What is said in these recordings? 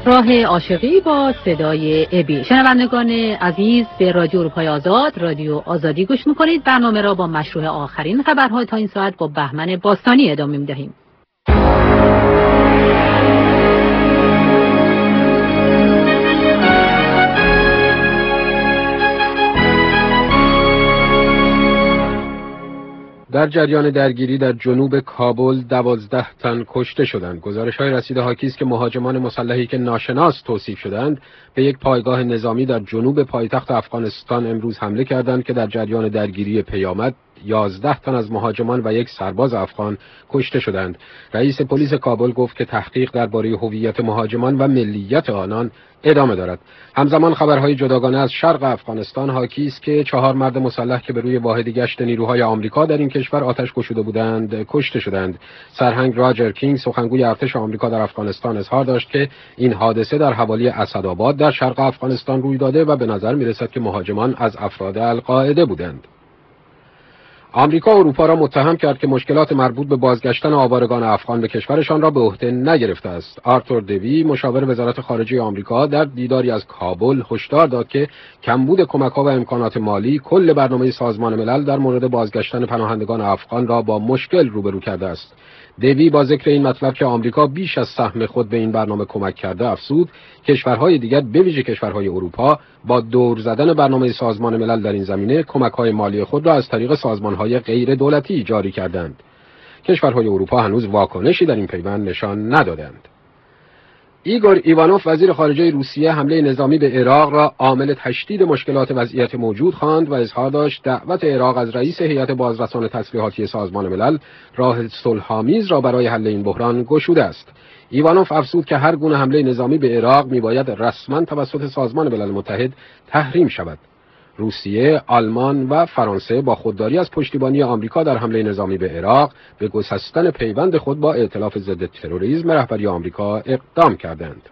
راه عاشقی با صدای ابی. شنوندگان عزیز، به رادیو اروپای آزاد، رادیو آزادی گوش میکنید. برنامه را با مشروع آخرین خبرهای تا این ساعت با بهمن باستانی ادامه میدهیم. در جریان درگیری در جنوب کابل 12 تن کشته شدند. گزارش‌های رسیده حاکی است که مهاجمان مسلحی که ناشناس توصیف شدند به یک پایگاه نظامی در جنوب پایتخت افغانستان امروز حمله کردند که در جریان درگیری پیامد 11 تن از مهاجمان و یک سرباز افغان کشته شدند. رئیس پلیس کابل گفت که تحقیق درباره هویت مهاجمان و ملیت آنان ادامه دارد. همزمان خبرهای جداگانه از شرق افغانستان حاکی است که 4 مرد مسلح که به روی واحد گشت نیروهای آمریکا در این کشور آتش گشوده بودند کشته شدند. سرهنگ راجر کینگ سخنگوی ارتش آمریکا در افغانستان اظهار داشت که این حادثه در حوالی اسدآباد در شرق افغانستان روی داده و به نظر می‌رسد که مهاجمان از افراد القاعده بودند. آمریکا اروپا را متهم کرد که مشکلات مربوط به بازگشتن آوارگان افغان به کشورشان را به عهده نگرفته است. آرتور دوی مشاور وزارت خارجه آمریکا در دیداری از کابل هشدار داد که کمبود کمک‌ها و امکانات مالی کل برنامه سازمان ملل در مورد بازگشتن پناهندگان افغان را با مشکل روبرو کرده است. دوی با ذکر این مطلب که آمریکا بیش از سهم خود به این برنامه کمک کرده افزود کشورهای دیگر به ویژه کشورهای اروپا با دور زدن برنامه سازمان ملل در این زمینه کمک‌های مالی خود را از طریق سازمان‌های غیر دولتی جاری کردند. کشورهای اروپا هنوز واکنشی در این پیوند نشان ندادند. ایگور ایوانوف وزیر خارجه روسیه حمله نظامی به عراق را عامل تشدید مشکلات وضعیت موجود خواند و اظهار داشت دعوت عراق از رئیس هیئت بازرسان تسلیحاتی سازمان ملل راه صلح‌آمیز را برای حل این بحران گشوده است. ایوانوف افزود که هر گونه حمله نظامی به عراق میباید رسما توسط سازمان ملل متحد تحریم شود. روسیه، آلمان و فرانسه با خودداری از پشتیبانی آمریکا در حمله نظامی به عراق به گسستن پیوند خود با ائتلاف ضد تروریسم رهبری آمریکا اقدام کردند.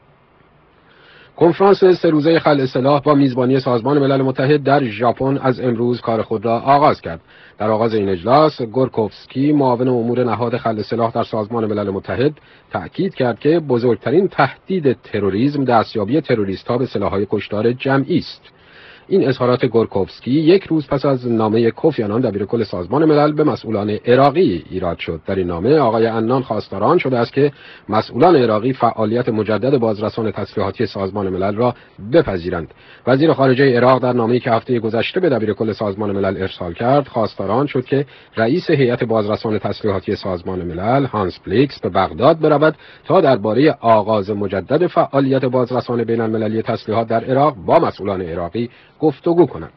کنفرانس 3 روزه خلع سلاح با میزبانی سازمان ملل متحد در ژاپن از امروز کار خود را آغاز کرد. در آغاز این اجلاس گورکوفسکی معاون امور نهاد خلع سلاح در سازمان ملل متحد تأکید کرد که بزرگترین تهدید تروریسم دستیابی تروریست‌ها به سلاح‌های کشتار جمعی است. این اظهارات گورکوفسکی یک روز پس از نامه کوفی آنان دبیرکل سازمان ملل به مسئولان عراقی ایراد شد. در این نامه آقای عنان خواستار شده است که مسئولان عراقی فعالیت مجدد بازرسان تسلیحاتی سازمان ملل را بپذیرند. وزیر خارجه عراق در نامه‌ای که هفته گذشته به دبیرکل سازمان ملل ارسال کرد خواستار شد که رئیس هیئت بازرسان تسلیحاتی سازمان ملل هانس بلیکس به بغداد برود تا درباره آغاز مجدد فعالیت بازرسان بین‌المللی تسلیحات در عراق با مسئولان عراقی گفتگو کند.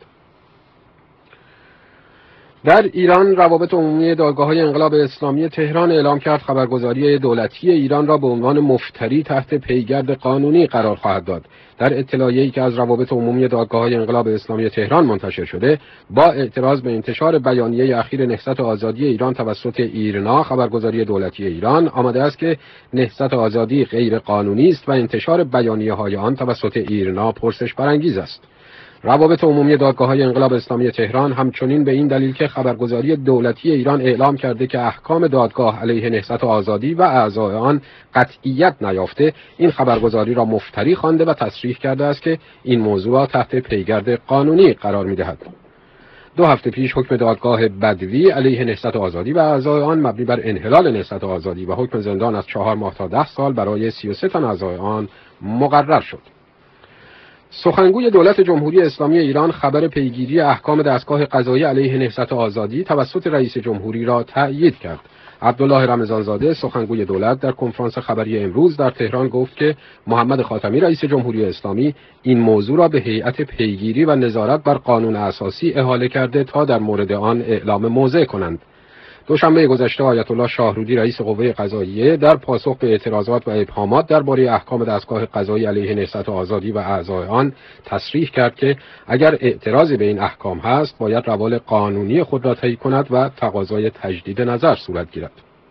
در ایران روابط عمومی دادگاه‌های انقلاب اسلامی تهران اعلام کرد خبرگزاری دولتی ایران را به عنوان مفتری تحت پیگرد قانونی قرار خواهد داد. در اطلاعیه‌ای که از روابط عمومی دادگاه‌های انقلاب اسلامی تهران منتشر شده با اعتراض به انتشار بیانیه اخیر نهضت آزادی ایران توسط ایرنا خبرگزاری دولتی ایران آمده است که نهضت آزادی غیر قانونی است و انتشار بیانیه‌های آن توسط ایرنا پرسش برانگیز است. روابط عمومی دادگاه‌های انقلاب اسلامی تهران همچنین به این دلیل که خبرگزاری دولتی ایران اعلام کرده که احکام دادگاه علیه نهضت آزادی و اعضای آن قطعیت نیافته این خبرگزاری را مفتری خوانده و تصریح کرده است که این موضوع را تحت پیگرد قانونی قرار می‌دهد. 2 هفته پیش حکم دادگاه بدوی علیه نهضت آزادی و اعضای آن مبنی بر انحلال نهضت آزادی و حکم زندان از 4 ماه تا 10 سال برای 33 تن اعضای آن مقرر شد. سخنگوی دولت جمهوری اسلامی ایران خبر پیگیری احکام دستگاه قضایی علیه نهضت آزادی توسط رئیس جمهوری را تأیید کرد. عبدالله رمضانزاده سخنگوی دولت در کنفرانس خبری امروز در تهران گفت که محمد خاتمی رئیس جمهوری اسلامی این موضوع را به هیئت پیگیری و نظارت بر قانون اساسی احاله کرده تا در مورد آن اعلام موضع کنند. دوشنبه گذشته آیت الله شاهرودی رئیس قوه قضاییه در پاسخ به اعتراضات و ابهامات درباره احکام دستگاه قضایی علیه نهضت آزادی و اعضای آن تصریح کرد که اگر اعتراضی به این احکام هست باید روال قانونی خود را طی کند و تقاضای تجدید نظر صورت گیرد.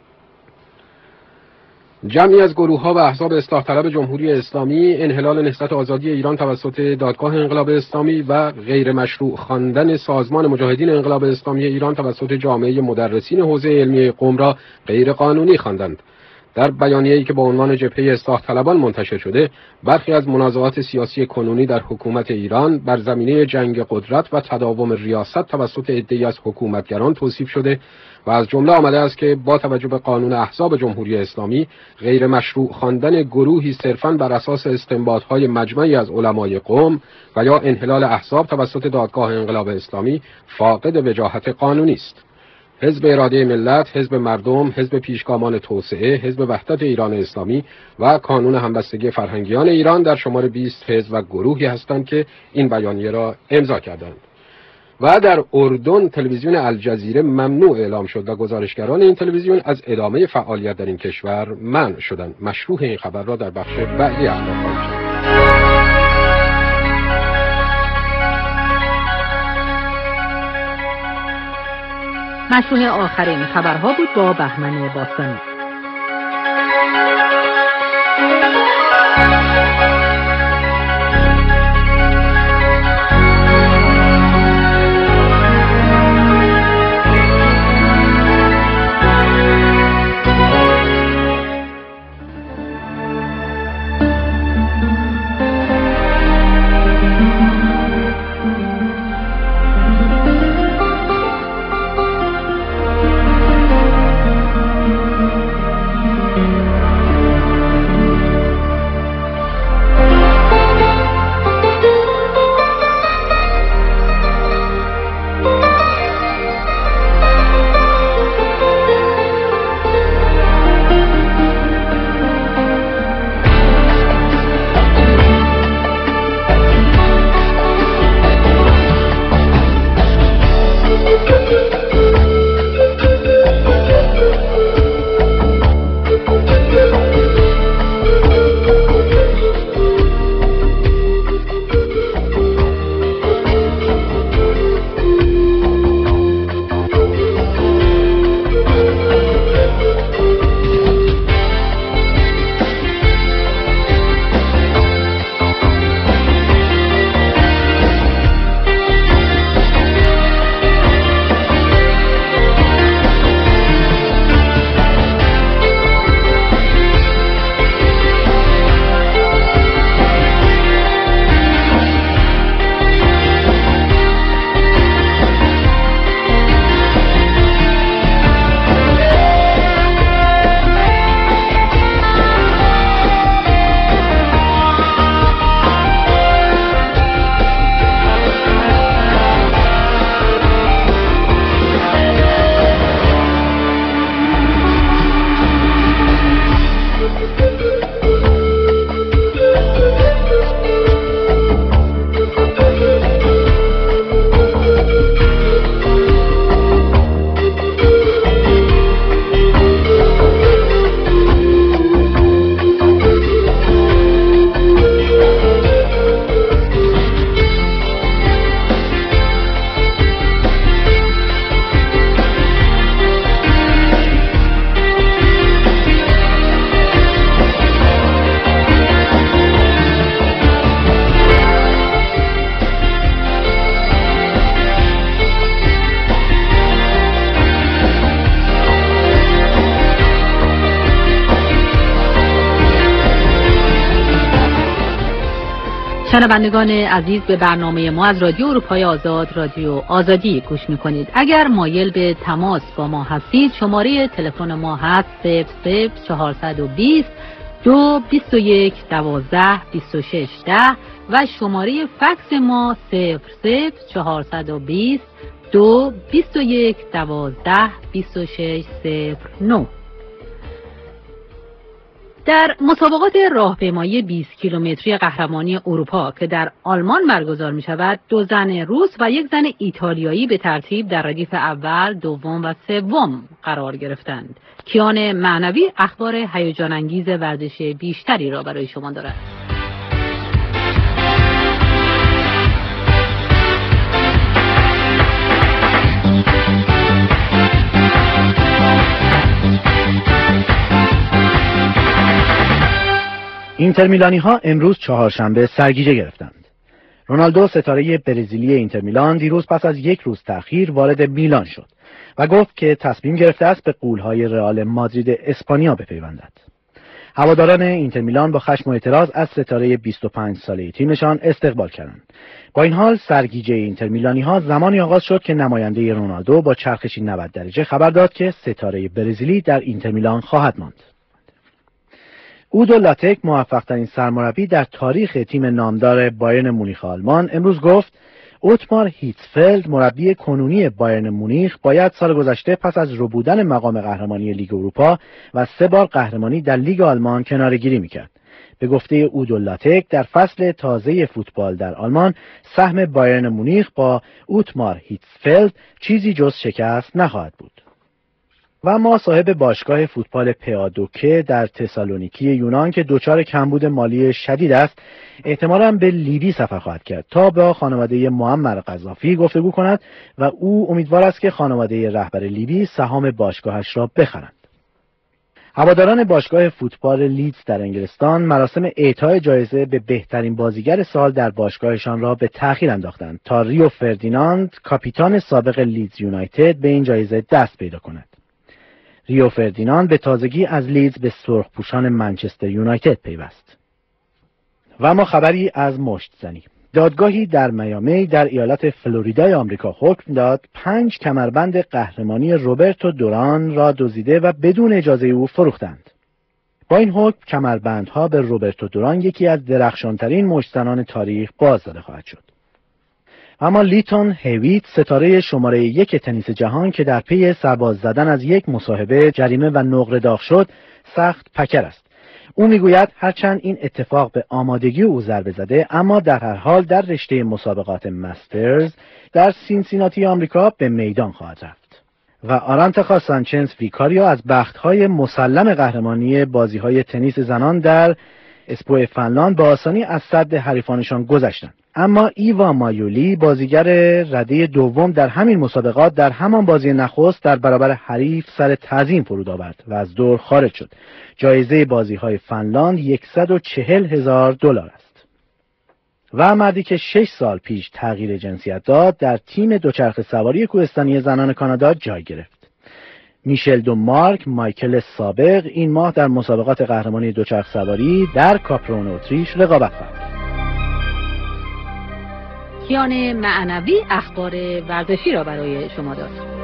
جمعی از گروه‌ها و احزاب اصلاح طلب جمهوری اسلامی انحلال نهضت آزادی ایران توسط دادگاه انقلاب اسلامی و غیر مشروع خواندن سازمان مجاهدین انقلاب اسلامی ایران توسط جامعه مدرسین حوزه علمی قم را غیر قانونی خواندند. در بیانیه‌ای که با عنوان جبهه اصلاح طلبان منتشر شده، برخی از منازعات سیاسی کنونی در حکومت ایران بر زمینه جنگ قدرت و تداوم ریاست توسط عده‌ای از حکومتگران توصیف شده و از جمله آمده است که با توجه به قانون احزاب جمهوری اسلامی غیر مشروع خواندن گروهی صرفاً بر اساس استنباط‌های مجمعی از علمای قوم و یا انحلال احزاب توسط دادگاه انقلاب اسلامی فاقد وجاهت قانونی است. حزب اراده ملت، حزب مردم، حزب پیشگامان توسعه، حزب وحدت ایران اسلامی و کانون همبستگی فرهنگیان ایران در شمار 20 حزب و گروهی هستند که این بیانیه را امضا کردند. و در اردن تلویزیون الجزیره ممنوع اعلام شد و گزارشگران این تلویزیون از ادامه فعالیت در این کشور منع شدند. مشروح این خبر را در بخش بعدی اخبار خواهیم شنید. مشروح آخرین خبرها بود با بهمن باستانی. شنوندگان عزیز، به برنامه ما از رادیو اروپای آزاد، رادیو آزادی گوش میکنید. اگر مایل به تماس با ما هستید، شماره تلفن ما هست 00420 221 12 26 10 و شماره فکس ما 00420 221 12 26 09. در مسابقات راهپیمایی 20 کیلومتری قهرمانی اروپا که در آلمان برگزار می شود، 2 زن روس و 1 زن ایتالیایی به ترتیب در ردیف اول، دوم و سوم قرار گرفتند. کیان معنوی اخبار هیجان انگیز ورزشی بیشتری را برای شما دارد. اینتر میلانی ها امروز چهارشنبه سرگیجه گرفتند. رونالدو ستاره برزیلی اینتر میلان دیروز پس از 1 روز تأخیر وارد میلان شد و گفت که تصمیم گرفته است به غول‌های رئال مادرید اسپانیا بپیوندد. هواداران اینتر میلان با خشم و اعتراض از ستاره 25 ساله تیمشان استقبال کردند. با این حال سرگیجه اینتر میلانی‌ها زمانی آغاز شد که نماینده رونالدو با چرخشی 90 درجه خبر داد که ستاره برزیلی در اینتر میلان خواهد ماند. اودو لاتک، موفق‌ترین سرمربی در تاریخ تیم نامدار بایرن مونیخ آلمان، امروز گفت اوتمار هیتزفلد، مربی کنونی بایرن مونیخ، باید سال گذشته پس از ربودن مقام قهرمانی لیگ اروپا و 3 بار قهرمانی در لیگ آلمان کناره‌گیری می‌کرد. به گفته اودو لاتک، در فصل تازه فوتبال در آلمان، سهم بایرن مونیخ با اوتمار هیتزفلد چیزی جز شکست نخواهد بود. و ما صاحب باشگاه فوتبال پیادوکه در تسالونیکی یونان که دچار کمبود مالی شدید است، احتمالاً به لیبی سفر خواهد کرد تا با خانواده معمر قذافی گفتگو کند و او امیدوار است که خانواده رهبر لیبی سهام باشگاهش را بخرند. هواداران باشگاه فوتبال لیدز در انگلستان مراسم اعطای جایزه به بهترین بازیگر سال در باشگاهشان را به تأخیر انداختند تا ریو فردیناند، کاپیتان سابق لیدز یونایتد، به این جایزه دست پیدا کند. ریو فردیناند به تازگی از لیدز به سرخپوشان منچستر یونایتد پیوست. و ما خبری از مشت زنی. دادگاهی در میامی در ایالت فلوریدای آمریکا حکم داد 5 کمربند قهرمانی روبرتو دوران را دزدیده و بدون اجازه او فروختند. با این حکم کمربندها به روبرتو دوران، یکی از درخشانترین مشتزنان تاریخ، بازداده خواهد شد. اما لیتون هیویت، ستاره شماره 1 تنیس جهان که در پی سرباز زدن از یک مصاحبه جریمه و نقره داغ شد، سخت پکر است. او میگوید هرچند این اتفاق به آمادگی او ضربه زده، اما در هر حال در رشته مسابقات مسترز در سینسیناتی آمریکا به میدان خواهد رفت. و آرانتخا سانچز ویکاریو از بخت‌های مسلم قهرمانی بازی‌های تنیس زنان در اسپو فنلاند با آسانی از سد حریفانشان گذشتند. اما ایوا مایولی، بازیگر رده دوم در همین مسابقات، در همان بازی نخست در برابر حریف سر تعظیم فرود آورد و از دور خارج شد. جایزه بازی‌های فنلاند $140,000 است. و مردی که 6 سال پیش تغییر جنسیت داد، در تیم دوچرخه سواری کوهستانی زنان کانادا جای گرفت. میشل دو مارک مایکل سابق این ماه در مسابقات قهرمانی دوچرخه سواری در کاپرون اتریش رقابت خواهد کرد. کیان معنوی اخبار ورزشی را برای شما داشت.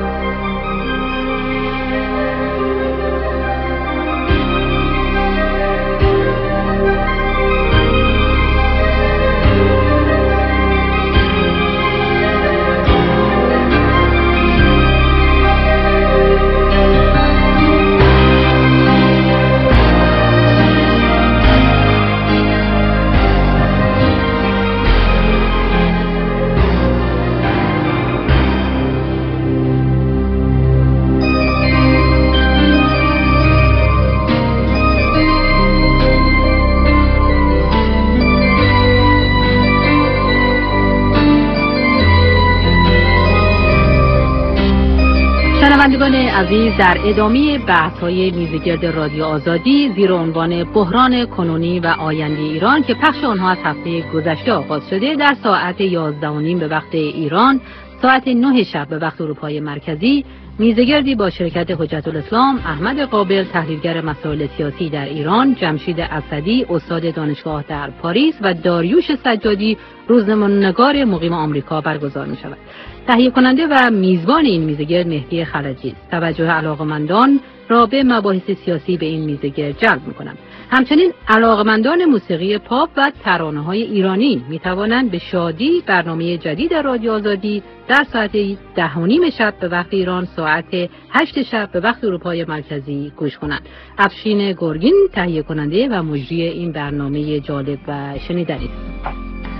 شنوندگان عزیز، در ادامه بحث‌های میزگرد رادیو آزادی زیر عنوان بحران کنونی و آینده ایران که پخش آنها از هفته گذشته آغاز شده، در ساعت 11:30 به وقت ایران، ساعت 9 شب به وقت اروپای مرکزی، میزگردی با شرکت حجت الاسلام، احمد قابل تحلیلگر مسائل سیاسی در ایران، جمشید اسدی استاد دانشگاه در پاریس و داریوش سجادی روزنامه‌نگار مقیم آمریکا برگزار می شود. تهیه کننده و میزبان این میزگرد مهدی خلجی است. توجه علاقمندان را به مباحث سیاسی به این میزگرد جلب می کنم. همچنین علاقمندان موسیقی پاپ و ترانه‌های ایرانی می توانند به شادی برنامه جدید رادیو آزادی در ساعت 10:30 شب به وقت ایران، ساعت 8 شب به وقت اروپای مرکزی گوش کنند. افشین گرگین تهیه کننده و مجری این برنامه جالب و شنیدنی است.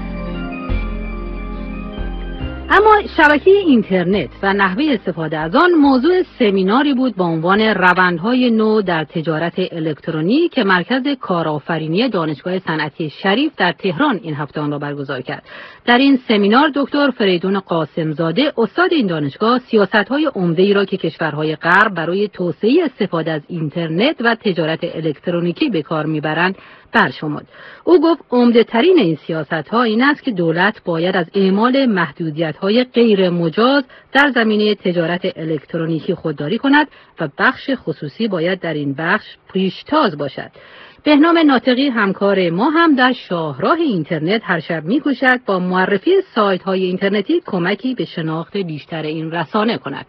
اما شبکه اینترنت و نحوه استفاده از آن موضوع سمیناری بود با عنوان روندهای نو در تجارت الکترونیک که مرکز کارآفرینی دانشگاه صنعتی شریف در تهران این هفته آن را برگزار کرد. در این سمینار دکتر فریدون قاسمزاده استاد این دانشگاه سیاست‌های عمده‌ای را که کشورهای غرب برای توسعه استفاده از اینترنت و تجارت الکترونیکی به کار می‌برند برشمرد. او گفت عمده ترین این سیاست ها این است که دولت باید از اعمال محدودیت های غیر مجاز در زمینه تجارت الکترونیکی خودداری کند و بخش خصوصی باید در این بخش پیشتاز باشد. بهنام ناطقی همکار ما هم در شاهراه اینترنت هر شب می‌کوشد با معرفی سایت‌های اینترنتی کمکی به شناخت بیشتر این رسانه کند.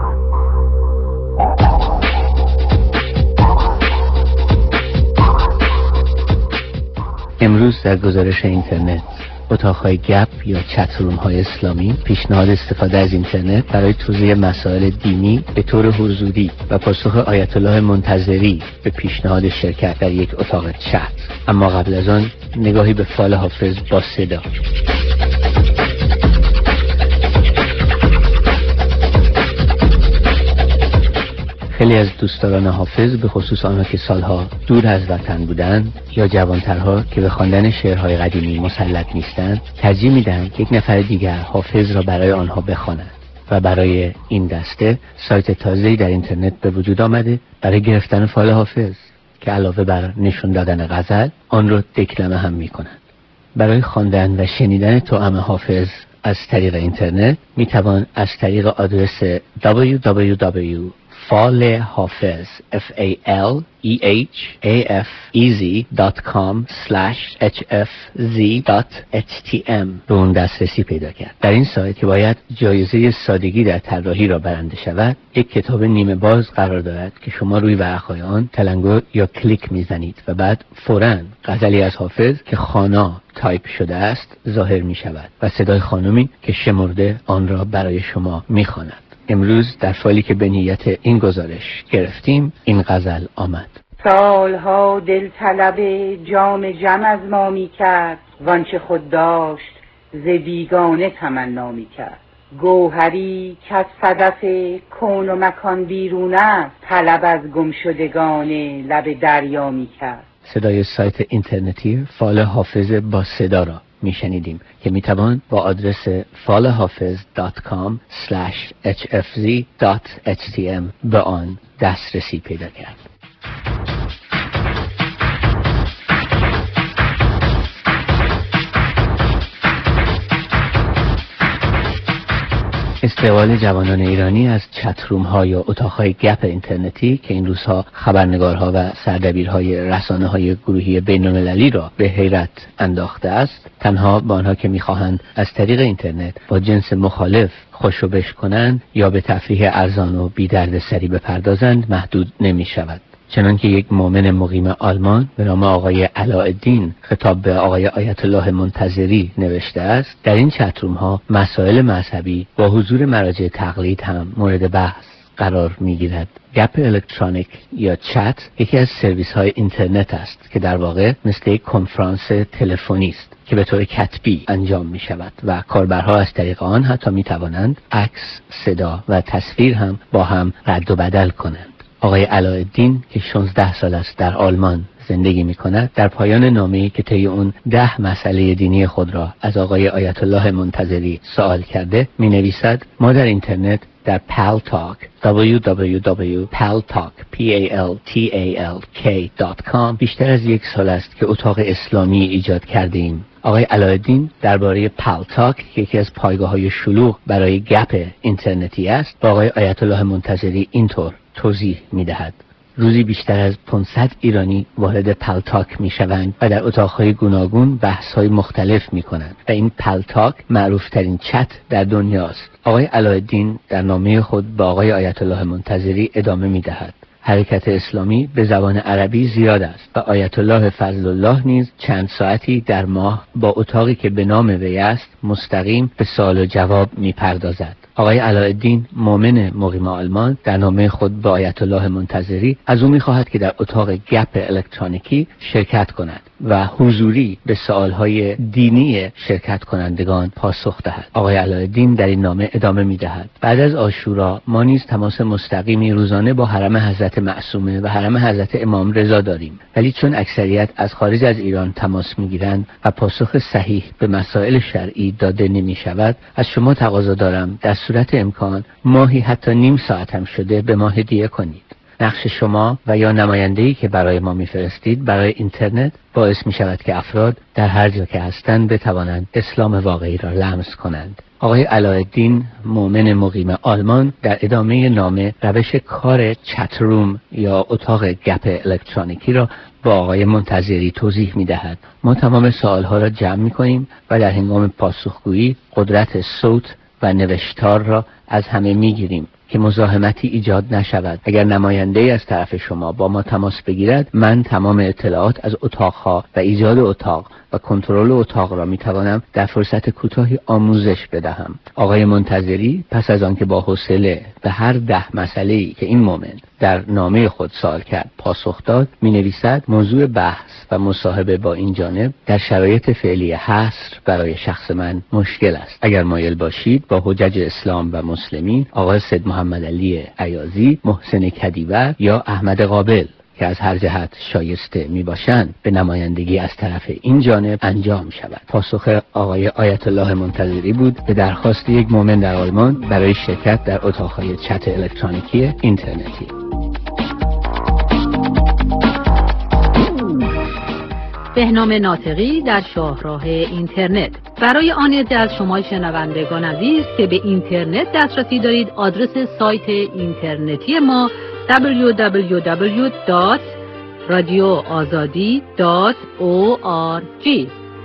امروز در گزارش اینترنت اتاق‌های گپ یا چت‌روم‌های اسلامی پیشنهاد استفاده از اینترنت برای توضیح مسائل دینی به طور حضوری و پاسخ آیت الله منتظری به پیشنهاد شرکت در یک اتاق چت. اما قبل از آن نگاهی به فال حافظ با صدا. خیلی از دوستداران حافظ، به خصوص آنها که سالها دور از وطن بودند یا جوانترها که به خواندن شعرهای قدیمی مسلط نیستند، ترجیح میدن یک نفر دیگر حافظ را برای آنها بخواند و برای این دسته سایت تازه‌ای در اینترنت به وجود آمده برای گرفتن فال حافظ که علاوه بر نشون دادن غزل آن را دکلمه هم میکنند. برای خواندن و شنیدن توأم حافظ از طریق اینترنت میتوان از طریق آدرس www.falehafez falehafez.com/hfz.htm به اون دسترسی پیدا کرد. در این سایت که باید جایزه سادگی در طراحی را برنده شود، یک کتاب نیمه باز قرار دارد که شما روی ورقهای آن تلنگر یا کلیک میزنید و بعد فوراً غزلی از حافظ که خوانا تایپ شده است ظاهر می شود و صدای خانمی که شمرده آن را برای شما میخواند. امروز در فالی که به نیت این گزارش گرفتیم این غزل آمد. سالها دل طلب جام جم از ما می کرد وانچه خود داشت ز بیگانه تمنا می کرد. گوهری که از صدف کون و مکان بیرون است طلب از گمشدگان لب دریا می کرد. صدای سایت اینترنتی فال حافظ با صدا را میشنیدیم که میتوان با آدرس falehafez.com/hfz.htm به آن دسترسی پیدا کرد. استقبال جوانان ایرانی از چتروم ها یا اتاق های گپ اینترنتی که این روزها خبرنگارها و سردبیرهای رسانه های گروهی بین المللی را به حیرت انداخته است، تنها با آنها که میخواهند از طریق اینترنت با جنس مخالف خوشوبش کنند یا به تفریح ارزان و بی دردسری بپردازند محدود نمی شود. چنانکه یک مؤمن مقیم آلمان به نام آقای علاءالدین خطاب به آقای آیت الله منتظری نوشته است، در این چتروم ها مسائل مذهبی با حضور مراجع تقلید هم مورد بحث قرار می گیرد. گپ الکترونیک یا چت یکی از سرویس های اینترنت است که در واقع مثل یک کنفرانس تلفنی است که به طور کتبی انجام می شود و کاربرها از طریق آن حتی می توانند عکس، صدا و تصویر هم با هم رد و بدل کنند. آقای علاءالدین که 16 سال است در آلمان زندگی می کند، در پایان نامه‌ای که طی اون 10 مسئله دینی خود را از آقای آیت الله منتظری سوال کرده می نویسد: ما در اینترنت در Paltalk www.paltalk.com بیشتر از 1 سال است که اتاق اسلامی ایجاد کرده ایم. آقای علاءالدین درباره پالتاک که یکی از پایگاه‌های شلوغ برای گپ اینترنتی است با آقای آیت الله منتظری اینطور توضیح می‌دهد: روزی بیشتر از 500 ایرانی وارد پالتاک می‌شوند و در اتاق‌های گوناگون بحث‌های مختلف می‌کنند و این پالتاک معروف‌ترین چت در دنیاست. آقای علاءالدین در نامه خود با آقای آیت الله منتظری ادامه می‌دهد: حرکت اسلامی به زبان عربی زیاد است و آیت الله فضل الله نیز چند ساعتی در ماه با اتاقی که به نام وی است مستقیم به سوال و جواب می‌پردازد. آقای علاءالدین مؤمن مقیم آلمان در نامه خود با آیت الله منتظری از او می‌خواهد که در اتاق گپ الکترونیکی شرکت کند و حضوری به سوالهای دینی شرکت کنندگان پاسخ دهد. آقای علاءالدین در این نامه ادامه می‌دهد: بعد از عاشورا ما نیز تماس مستقیمی روزانه با حرم حضرت معصومه و حرم حضرت امام رضا داریم، ولی چون اکثریت از خارج از ایران تماس می‌گیرند و پاسخ صحیح به مسائل شرعی داده نمی‌شود، از شما تقاضا دارم در صورت امکان ماهی حتی نیم ساعت هم شده به ما هدیه کنید. نقش شما و یا نماینده‌ای که برای ما میفرستید برای اینترنت باعث می شود که افراد در هر جا که هستند بتوانند اسلام واقعی را لمس کنند. آقای علایالدین مومن مقیم آلمان در ادامه نامه روش کار چتروم یا اتاق گپ الکترونیکی را با آقای منتظری توضیح می دهد. ما تمام سوالها را جمع می کنیم و در هنگام پاسخگویی قدرت صوت و نوشتار را از همه می گیریم که مزاحمتی ایجاد نشود. اگر نماینده از طرف شما با ما تماس بگیرد، من تمام اطلاعات از اتاقها و ایجاد اتاق و کنترل اتاق را میتوانم در فرصت کوتاهی آموزش بدهم. آقای منتظری پس از آنکه با حوصله به هر 10 مسئله‌ای که این مومن در نامه خود سوال کرد پاسخ داد، مینویسد موضوع بحث و مصاحبه با این جانب در شرایط فعلی حصر برای شخص من مشکل است. اگر مایل باشید با حجج اسلام و مسلمین، آقای سید محمد علی عیاضی، محسن کدیور یا احمد قابل که از هر جهت شایسته می باشند به نمایندگی از طرف این جانب انجام شود. پاسخ آقای آیت الله منتظری بود به درخواست یک مومن در آلمان برای شرکت در اتاقهای چت الکترونیکی اینترنتی. بهنام ناطقی در شاهراه اینترنت. برای آن عده از شما شنوندگان عزیز که به اینترنت دسترسی دارید، آدرس سایت اینترنتی ما www.radioazadi.org.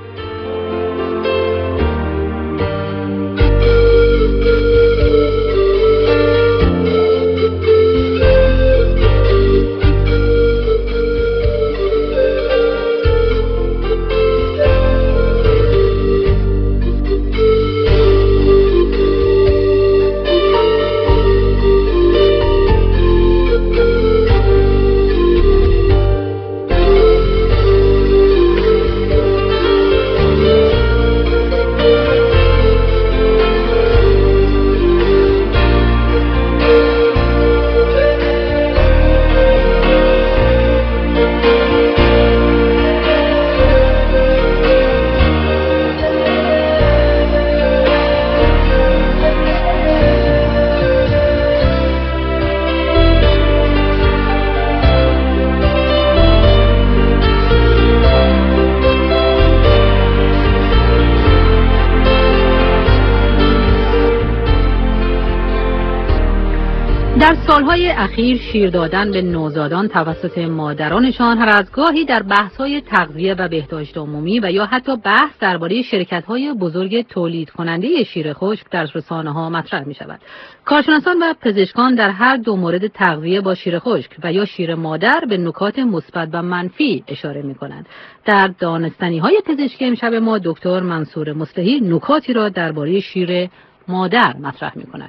در سالهای اخیر شیر دادن به نوزادان توسط مادرانشان هر از گاهی در بحث‌های تغذیه و بهداشت عمومی و یا حتی بحث درباره شرکت‌های بزرگ تولید کننده شیر خشک در رسانه‌ها مطرح می‌شود. کارشناسان و پزشکان در هر دو مورد تغذیه با شیر خشک و یا شیر مادر به نکات مثبت و منفی اشاره می‌کنند. در دانستنی‌های پزشکی امشب ما دکتر منصور مصلحی نکاتی را درباره شیر مادر مطرح می‌کند.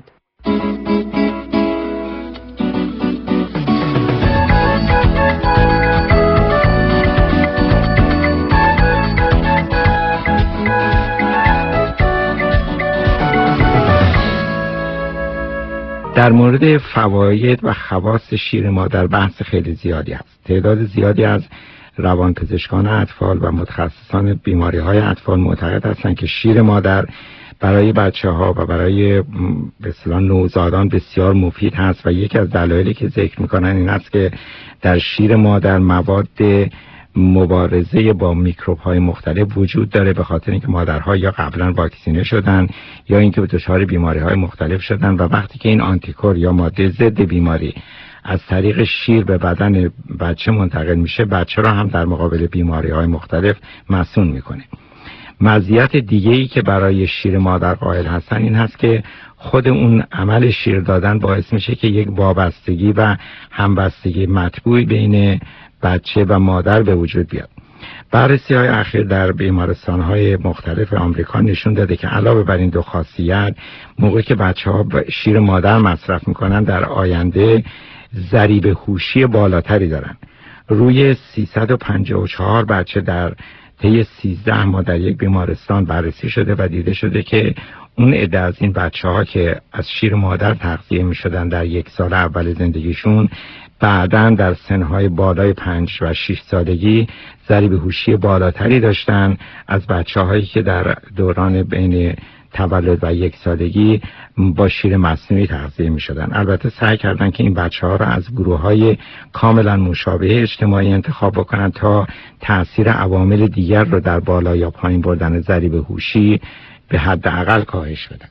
در مورد فواید و خواص شیر مادر بحث خیلی زیادی هست. تعداد زیادی از روانپزشکان اطفال و متخصصان بیماری‌های اطفال معتقد هستند که شیر مادر برای بچه‌ها و برای به اصطلاح نوزادان بسیار مفید هست و یکی از دلایلی که ذکر می‌کنن این است که در شیر مادر مواد مبارزه با میکروب‌های مختلف وجود داره، به خاطر اینکه مادرها یا قبلا واکسینه شدن یا اینکه دچار بیماری‌های مختلف شدن و وقتی که این آنتیکور یا ماده ضد بیماری از طریق شیر به بدن بچه منتقل میشه، بچه را هم در مقابل بیماری‌های مختلف مصون میکنه. مزیت دیگه‌ای که برای شیر مادر قائل هستن این هست که خود اون عمل شیر دادن باعث میشه که یک وابستگی و همبستگی مطبوعی بین بچه و مادر به وجود بیاد. بررسی‌های اخیر در بیمارستان‌های مختلف آمریکا نشون داده که علاوه بر این دو خاصیت، موقعی که بچه‌ها شیر مادر مصرف می‌کنن در آینده ضریب هوشی بالاتری دارن. روی 354 بچه در طی 13 ماه در یک بیمارستان بررسی شده و دیده شده که اون عده از این بچه‌ها که از شیر مادر تغذیه می‌شدن در 1 سال اول زندگیشون، بعداً در سنهای بالای 5 و 6 سالگی ضریب هوشی بالاتری داشتن از بچه‌هایی که در دوران بین تولد و 1 سالگی با شیر مصنوعی تغذیه می شدن. البته سعی کردن که این بچه ها را از گروه های کاملا مشابه اجتماعی انتخاب بکنن تا تأثیر عوامل دیگر رو در بالا یا پایین بردن ضریب هوشی به حداقل کاهش بدن.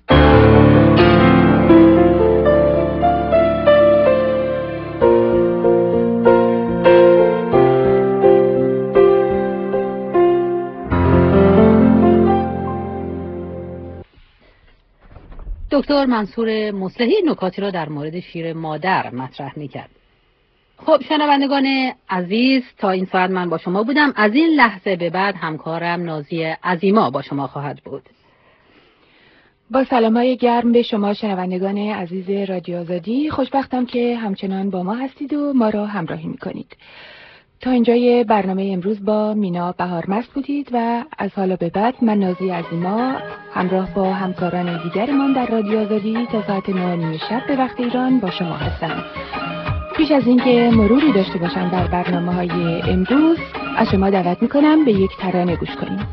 دکتر منصور مصلحی نکاتی را در مورد شیر مادر مطرح می‌کرد. خب شنوندگان عزیز، تا این ساعت من با شما بودم. از این لحظه به بعد همکارم نازی عظیما با شما خواهد بود. با سلام‌های گرم به شما شنوندگان عزیز رادیو آزادی. خوشبختم که همچنان با ما هستید و ما را همراهی می‌کنید. تا اینجای برنامه امروز با مینا بهارمست بودید و از حالا به بعد من نازی عظیما همراه با همکاران دیگرمان در رادیو آزادی تا ساعت 9 شب به وقت ایران با شما هستم. پیش از اینکه مروری داشته باشم بر برنامه‌های امروز، از شما دعوت می‌کنم به یک ترانه گوش کنیم.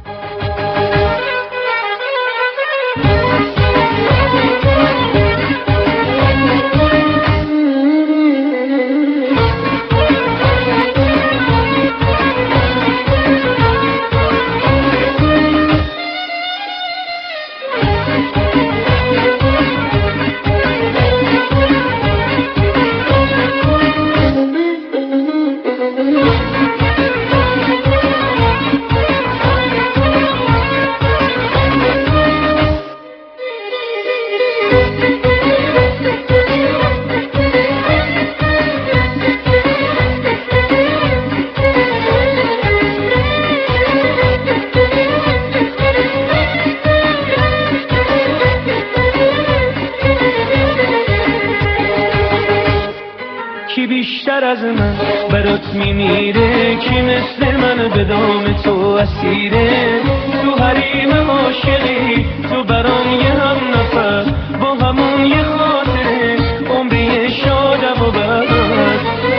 از من برات میمیره، کی مثل من به دام تو اسیره، تو حریم عاشقی تو برام یه هم نفر، با همون یه خاطره عمری شادم و بر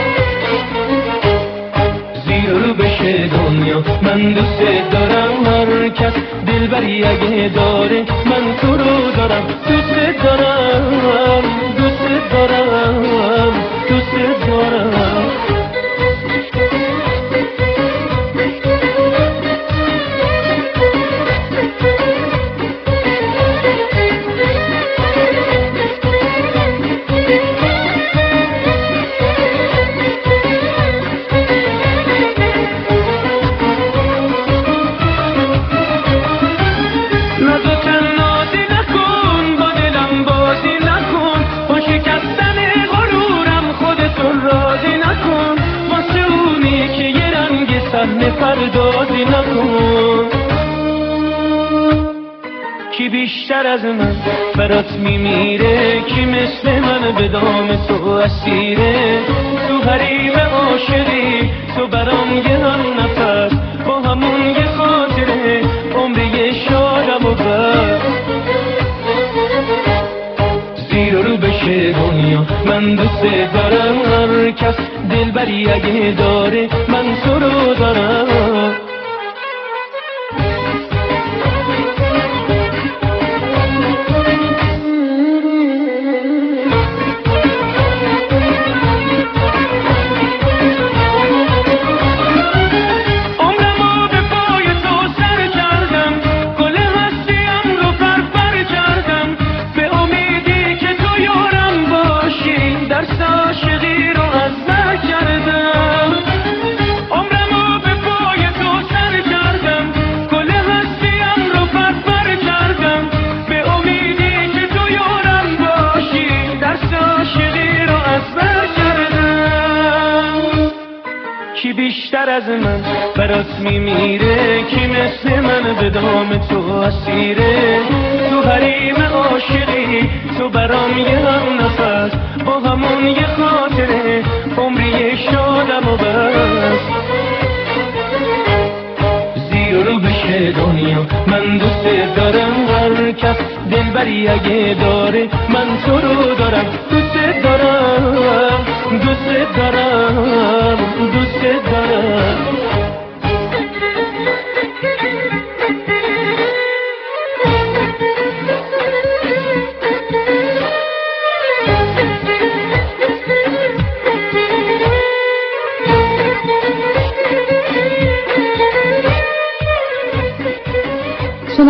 زیر رو بشه دنیا. من دوست دارم، هر کس دلبری اگه داره من تو رو دارم، دوست دارم، دوست دارم، دوست دارم. پردازی نکن، کی بیشتر از من برات میمیره، کی مثل من به دام تو اسیره، تو حریم عاشقی تو برام یه هم نفر، با همون یه خاطره عمری شادم و بر زیر رو بشه دنیا. من دوست دارم، هر کس دلبری اگه داره من تو رو دارم. بیشتر از من برات میمیره، کی مثل من به دام تو اسیره، تو حریم عاشقی تو برام یه هم نفس، با همون یه خاطره عمری شادم و بس زیر رو بشه دنیا. من دوست دارم، هر کس دلبری اگه داره من تو رو دارم، دوست دارم، دوست دارم، دوست دارم.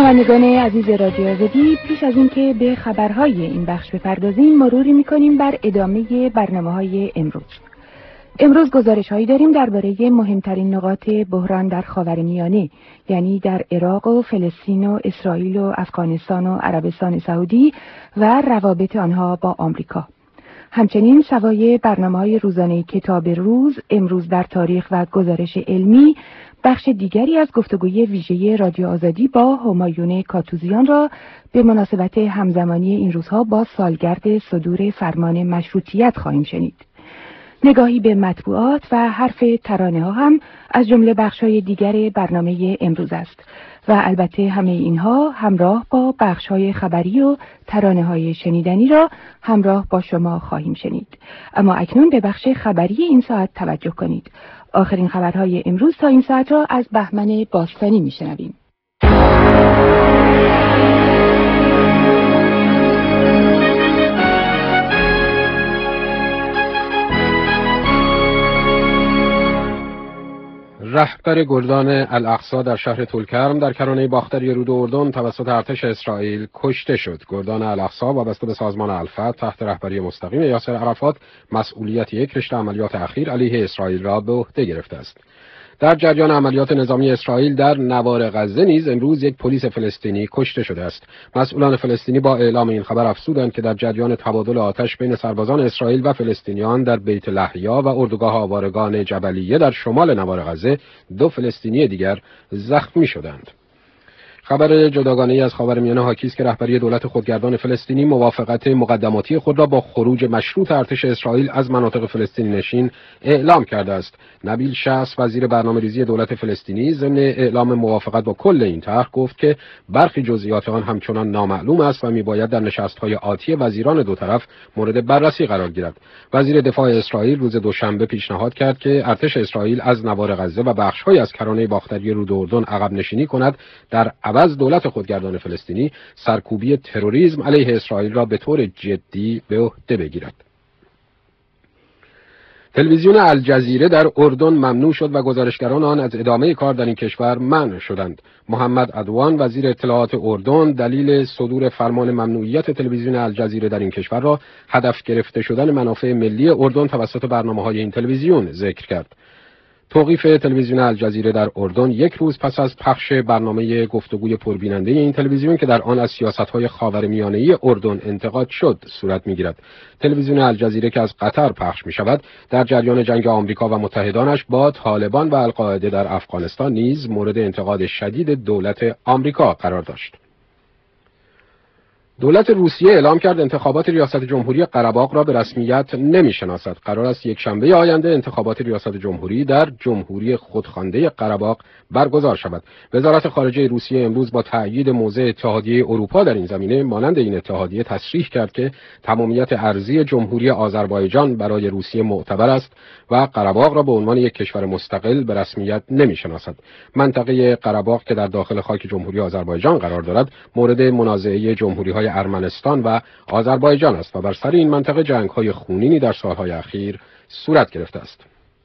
شنوندگان عزیز رادیو آزادی، پیش از اینکه به خبرهای این بخش بپردازیم مروری می‌کنیم بر ادامه برنامه‌های امروز. امروز گزارش‌هایی داریم درباره مهمترین نقاط بحران در خاورمیانه، یعنی در عراق و فلسطین و اسرائیل و افغانستان و عربستان سعودی و روابط آنها با آمریکا. همچنین سوای برنامه‌های روزانه کتاب روز، امروز در تاریخ و گزارش علمی، بخش دیگری از گفتگوی ویژه رادیو آزادی با همایون کاتوزیان را به مناسبت همزمانی این روزها با سالگرد صدور فرمان مشروطیت خواهیم شنید. نگاهی به مطبوعات و حرف ترانه‌ها هم از جمله بخش‌های دیگر برنامه امروز است و البته همه اینها همراه با بخش‌های خبری و ترانه‌های شنیدنی را همراه با شما خواهیم شنید. اما اکنون به بخش خبری این ساعت توجه کنید. آخرین خبرهای امروز تا این ساعت را از بهمن باستانی میشنویم. رهبر گردان الاقصی در شهر طولکرم در کرانه باختری رود اردن توسط ارتش اسرائیل کشته شد. گردان الاقصی وابسته به سازمان الفتح تحت رهبری مستقیم یاسر عرفات مسئولیت یک رشته عملیات اخیر علیه اسرائیل را به عهده گرفته است. در جریان عملیات نظامی اسرائیل در نوار غزه نیز امروز یک پلیس فلسطینی کشته شده است. مسئولان فلسطینی با اعلام این خبر افزودند که در جریان تبادل آتش بین سربازان اسرائیل و فلسطینیان در بیت لحیا و اردوگاه آوارگان جبلیه در شمال نوار غزه 2 فلسطینی دیگر زخمی شدند. خبر جداگانه‌ای از خاورمیانه حاکی است که رهبری دولت خودگردان فلسطینی موافقت مقدماتی خود را با خروج مشروط ارتش اسرائیل از مناطق فلسطینی نشین اعلام کرده است. نبیل شعث وزیر برنامه‌ریزی دولت فلسطینی ضمن اعلام موافقت با کل این طرح گفت که برخی جزئیات آن همچنان نامعلوم است و می‌باید در نشست‌های آتی وزیران دو طرف مورد بررسی قرار گیرد. وزیر دفاع اسرائیل روز دوشنبه پیشنهاد کرد که ارتش اسرائیل از نوار غزه و بخش‌هایی از کرانه باختری رود اردن عقب نشینی کند، در عوض دولت خودگردان فلسطینی سرکوبی تروریسم علیه اسرائیل را به طور جدی به عهده بگیرد. تلویزیون الجزیره در اردن ممنوع شد و گزارشگران آن از ادامه کار در این کشور منع شدند. محمد عدوان وزیر اطلاعات اردن دلیل صدور فرمان ممنوعیت تلویزیون الجزیره در این کشور را هدف گرفته شدن منافع ملی اردن توسط برنامه‌های این تلویزیون ذکر کرد. توقیف تلویزیون الجزیره در اردن یک روز پس از پخش برنامه گفتگوی پربیننده این تلویزیون که در آن از سیاست‌های خاورمیانه‌ای اردن انتقاد شد صورت می‌گیرد. تلویزیون الجزیره که از قطر پخش می‌شود در جریان جنگ آمریکا و متحدانش با طالبان و القاعده در افغانستان نیز مورد انتقاد شدید دولت آمریکا قرار داشت. دولت روسیه اعلام کرد انتخابات ریاست جمهوری قره‌باغ را به رسمیت نمی‌شناسد. قرار است یک شنبه آینده انتخابات ریاست جمهوری در جمهوری خودخوانده قره‌باغ برگزار شود. وزارت خارجه روسیه امروز با تأیید موضع اتحادیه اروپا در این زمینه مانند این اتحادیه تصریح کرد که تمامیت ارضی جمهوری آذربایجان برای روسیه معتبر است و قره‌باغ را به عنوان یک کشور مستقل به رسمیت نمی‌شناسد. منطقه قره‌باغ که در داخل خاک جمهوری آذربایجان قرار دارد مورد منازعه جمهوری‌های ارمنستان و آذربایجان است و بر سر این منطقه جنگ‌های خونینی در سال‌های اخیر صورت گرفته است.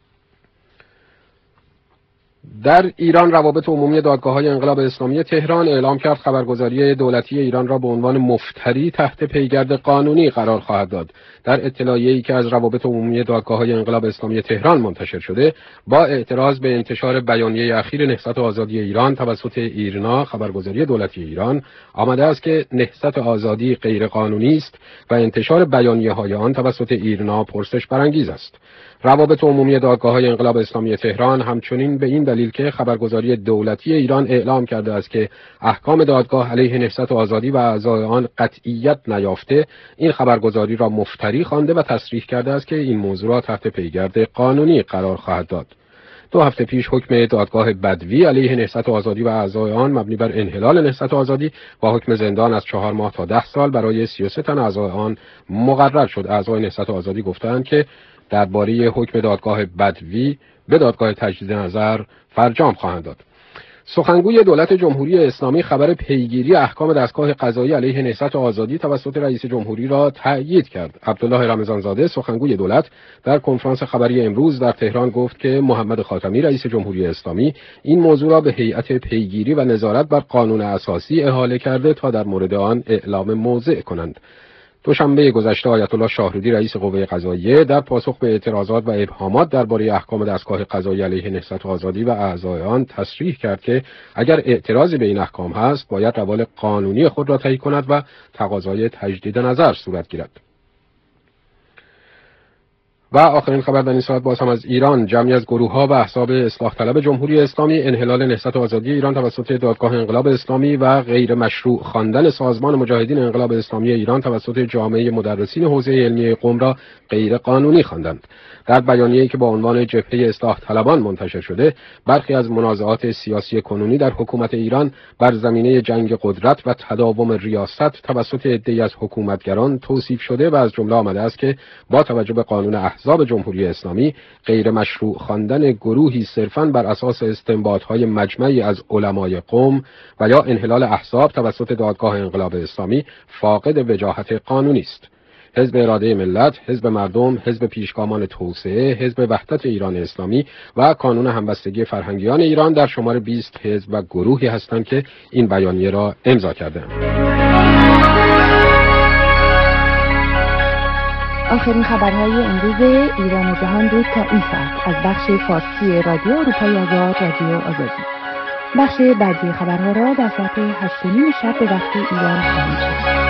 در ایران روابط عمومی دادگاه‌های انقلاب اسلامی تهران اعلام کرد خبرگزاری دولتی ایران را به عنوان مفتری تحت پیگرد قانونی قرار خواهد داد. در اطلاعیه‌ای که از روابط عمومی دادگاه‌های انقلاب اسلامی تهران منتشر شده، با اعتراض به انتشار بیانیه اخیر نهضت آزادی ایران توسط ایرنا، خبرگزاری دولتی ایران آمده است که نهضت آزادی غیر قانونی است و انتشار بیانیه‌های آن توسط ایرنا پرسش برانگیز است. روابط عمومی دادگاه‌های انقلاب اسلامی تهران همچنین به این دلیل که خبرگزاری دولتی ایران اعلام کرده است که احکام دادگاه علیه نهضت آزادی و اعضای آن قطعیت نیافته، این خبرگزاری را مفتری خوانده و تصریح کرده است که این موضوع را تحت پیگرد قانونی قرار خواهد داد. 2 هفته پیش حکم دادگاه بدوی علیه نهضت آزادی و اعضای آن مبنی بر انحلال نهضت آزادی و حکم زندان از 4 ماه تا 10 سال برای 33 تن اعضای آن مقرر شد. اعضای نهضت آزادی گفتند که درباره حکم دادگاه بدوی به دادگاه تجدید نظر فرجام خواهند داد. سخنگوی دولت جمهوری اسلامی خبر پیگیری احکام دستگاه قضایی علیه نهضت آزادی توسط رئیس جمهوری را تأیید کرد. عبدالله رمضانزاده سخنگوی دولت در کنفرانس خبری امروز در تهران گفت که محمد خاتمی رئیس جمهوری اسلامی این موضوع را به هیئت پیگیری و نظارت بر قانون اساسی احاله کرده تا در مورد آن اعلام موضع کنند. دوشنبه گذشته آیت الله شاهرودی رئیس قوه قضاییه در پاسخ به اعتراضات و ابهامات درباره احکام دستگاه قضایی علیه نهضت آزادی و اعضای آن تصریح کرد که اگر اعتراضی به این احکام هست باید روال قانونی خود را طی کند و تقاضای تجدید نظر صورت گیرد. و آخرین خبر در این ساعت باز هم از ایران. جمعی از گروه‌ها و احزاب اصلاح طلب جمهوری اسلامی انحلال نهضت آزادی ایران توسط دادگاه انقلاب اسلامی و غیر مشروع خواندن سازمان مجاهدین انقلاب اسلامی ایران توسط جامعه مدرسین حوزه علمی قم را غیر قانونی خواندند. در بیانیه‌ای که با عنوان جبهه اصلاح طلبان منتشر شده، برخی از منازعات سیاسی کنونی در حکومت ایران بر زمینه جنگ قدرت و تداوم ریاست توسط عده‌ای از حکومتگران توصیف شده و از جمله آمده است که با توجه به قانون احزاب جمهوری اسلامی غیر مشروع خواندن گروهی صرفاً بر اساس استنباط‌های مجمعی از علمای قم و یا انحلال احزاب توسط دادگاه انقلاب اسلامی فاقد وجاهت قانونی است. حزب اراده ملت، حزب مردم، حزب پیشگامان توسعه، حزب وحدت ایران اسلامی و کانون همبستگی فرهنگیان ایران در شمار 20 حزب و گروهی هستند که این بیانیه را امضا کردند. آخرین خبرهای امروز ایران و جهان بود تا این ساعت از بخش فارسی رادیو اروپای آزاد، رادیو آزادی. بخش بعدی خبرها را در ساعت 8:30 شب به وقت ایران خواهید شنید.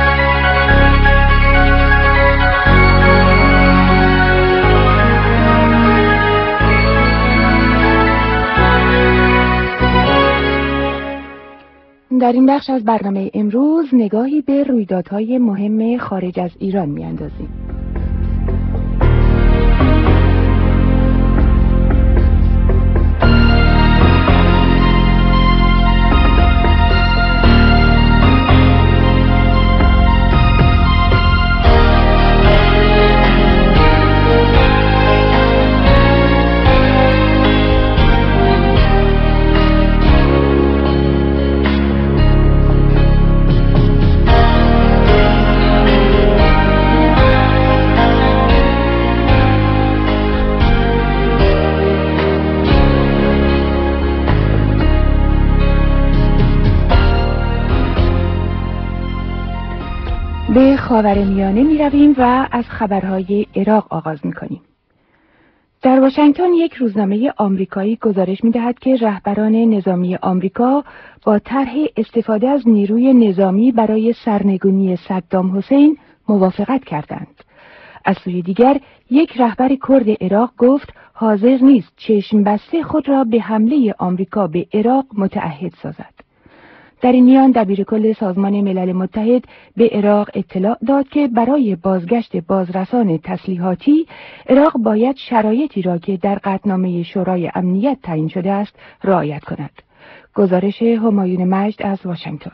در این بخش از برنامه امروز نگاهی به رویدادهای مهم خارج از ایران می‌اندازیم. به خاورمیانه می رویم و از خبرهای عراق آغاز می کنیم. در واشنگتن یک روزنامه آمریکایی گزارش می دهد که رهبران نظامی آمریکا با طرح استفاده از نیروی نظامی برای سرنگونی صدام حسین موافقت کردند. از سوی دیگر یک رهبر کرد عراق گفت حاضر نیست چشم بسته خود را به حمله آمریکا به عراق متعهد سازد. در این میان دبیرکل سازمان ملل متحد به عراق اطلاع داد که برای بازگشت بازرسان تسلیحاتی عراق باید شرایطی را که در قطعنامه شورای امنیت تعیین شده است رعایت کند. گزارش همایون مجد از واشنگتن.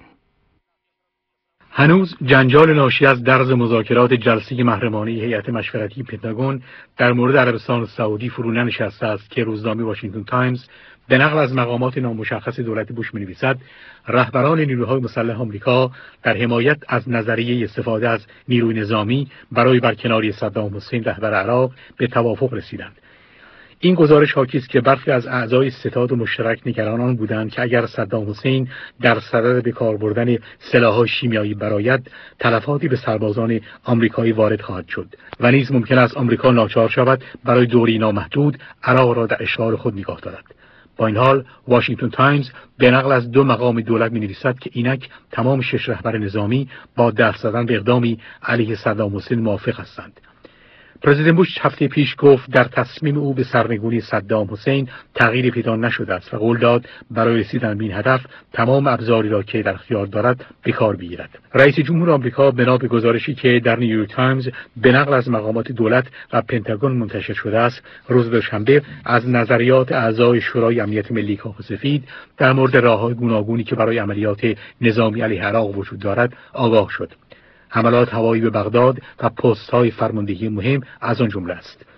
هنوز جنجال ناشی از درز مذاکرات جلسه محرمانه هیئت مشورتی پنتاگون در مورد عربستان سعودی فرو ننشسته است که روزنامه واشنگتن تایمز به نقل از مقامات نامشخص دولت بوش می‌نویسد رهبران نیروهای مسلح آمریکا در حمایت از نظریه استفاده از نیروی نظامی برای برکناری صدام حسین رهبر عراق به توافق رسیدند. این گزارش حاکی است که برخی از اعضای ستاد مشترک نگران آن بودند که اگر صدام حسین در صدد به کار بردن سلاح‌های شیمیایی برآید تلفاتی به سربازان آمریکایی وارد خواهد شد و نیز ممکن است آمریکا ناچار شود برای دوری نامحدود عراق را در اشغال خود نگاه دارد. با این حال واشنگتن تایمز به نقل از دو مقام دولت می‌نویسد که اینک تمام 6 رهبر نظامی با دست زدن به اقدامی علیه صدام حسین موافق هستند. پرزیدنت بوش هفته پیش گفت در تصمیم او به سرنگونی صدام حسین تغییری پیدا نشده است و قول داد برای رسیدن به این هدف تمام ابزاری را که در اختیار دارد به کار بگیرد. رئیس جمهور آمریکا بنا به گزارشی که در نیویورک تایمز به نقل از مقامات دولت و پنتاگون منتشر شده است روز دوشنبه از نظریات اعضای شورای امنیت ملی کاخ سفید در مورد راه‌های گوناگونی که برای عملیات نظامی علیه عراق وجود دارد آگاه شد. حملات هوایی به بغداد و پست‌های فرماندهی مهم از آن جمله است.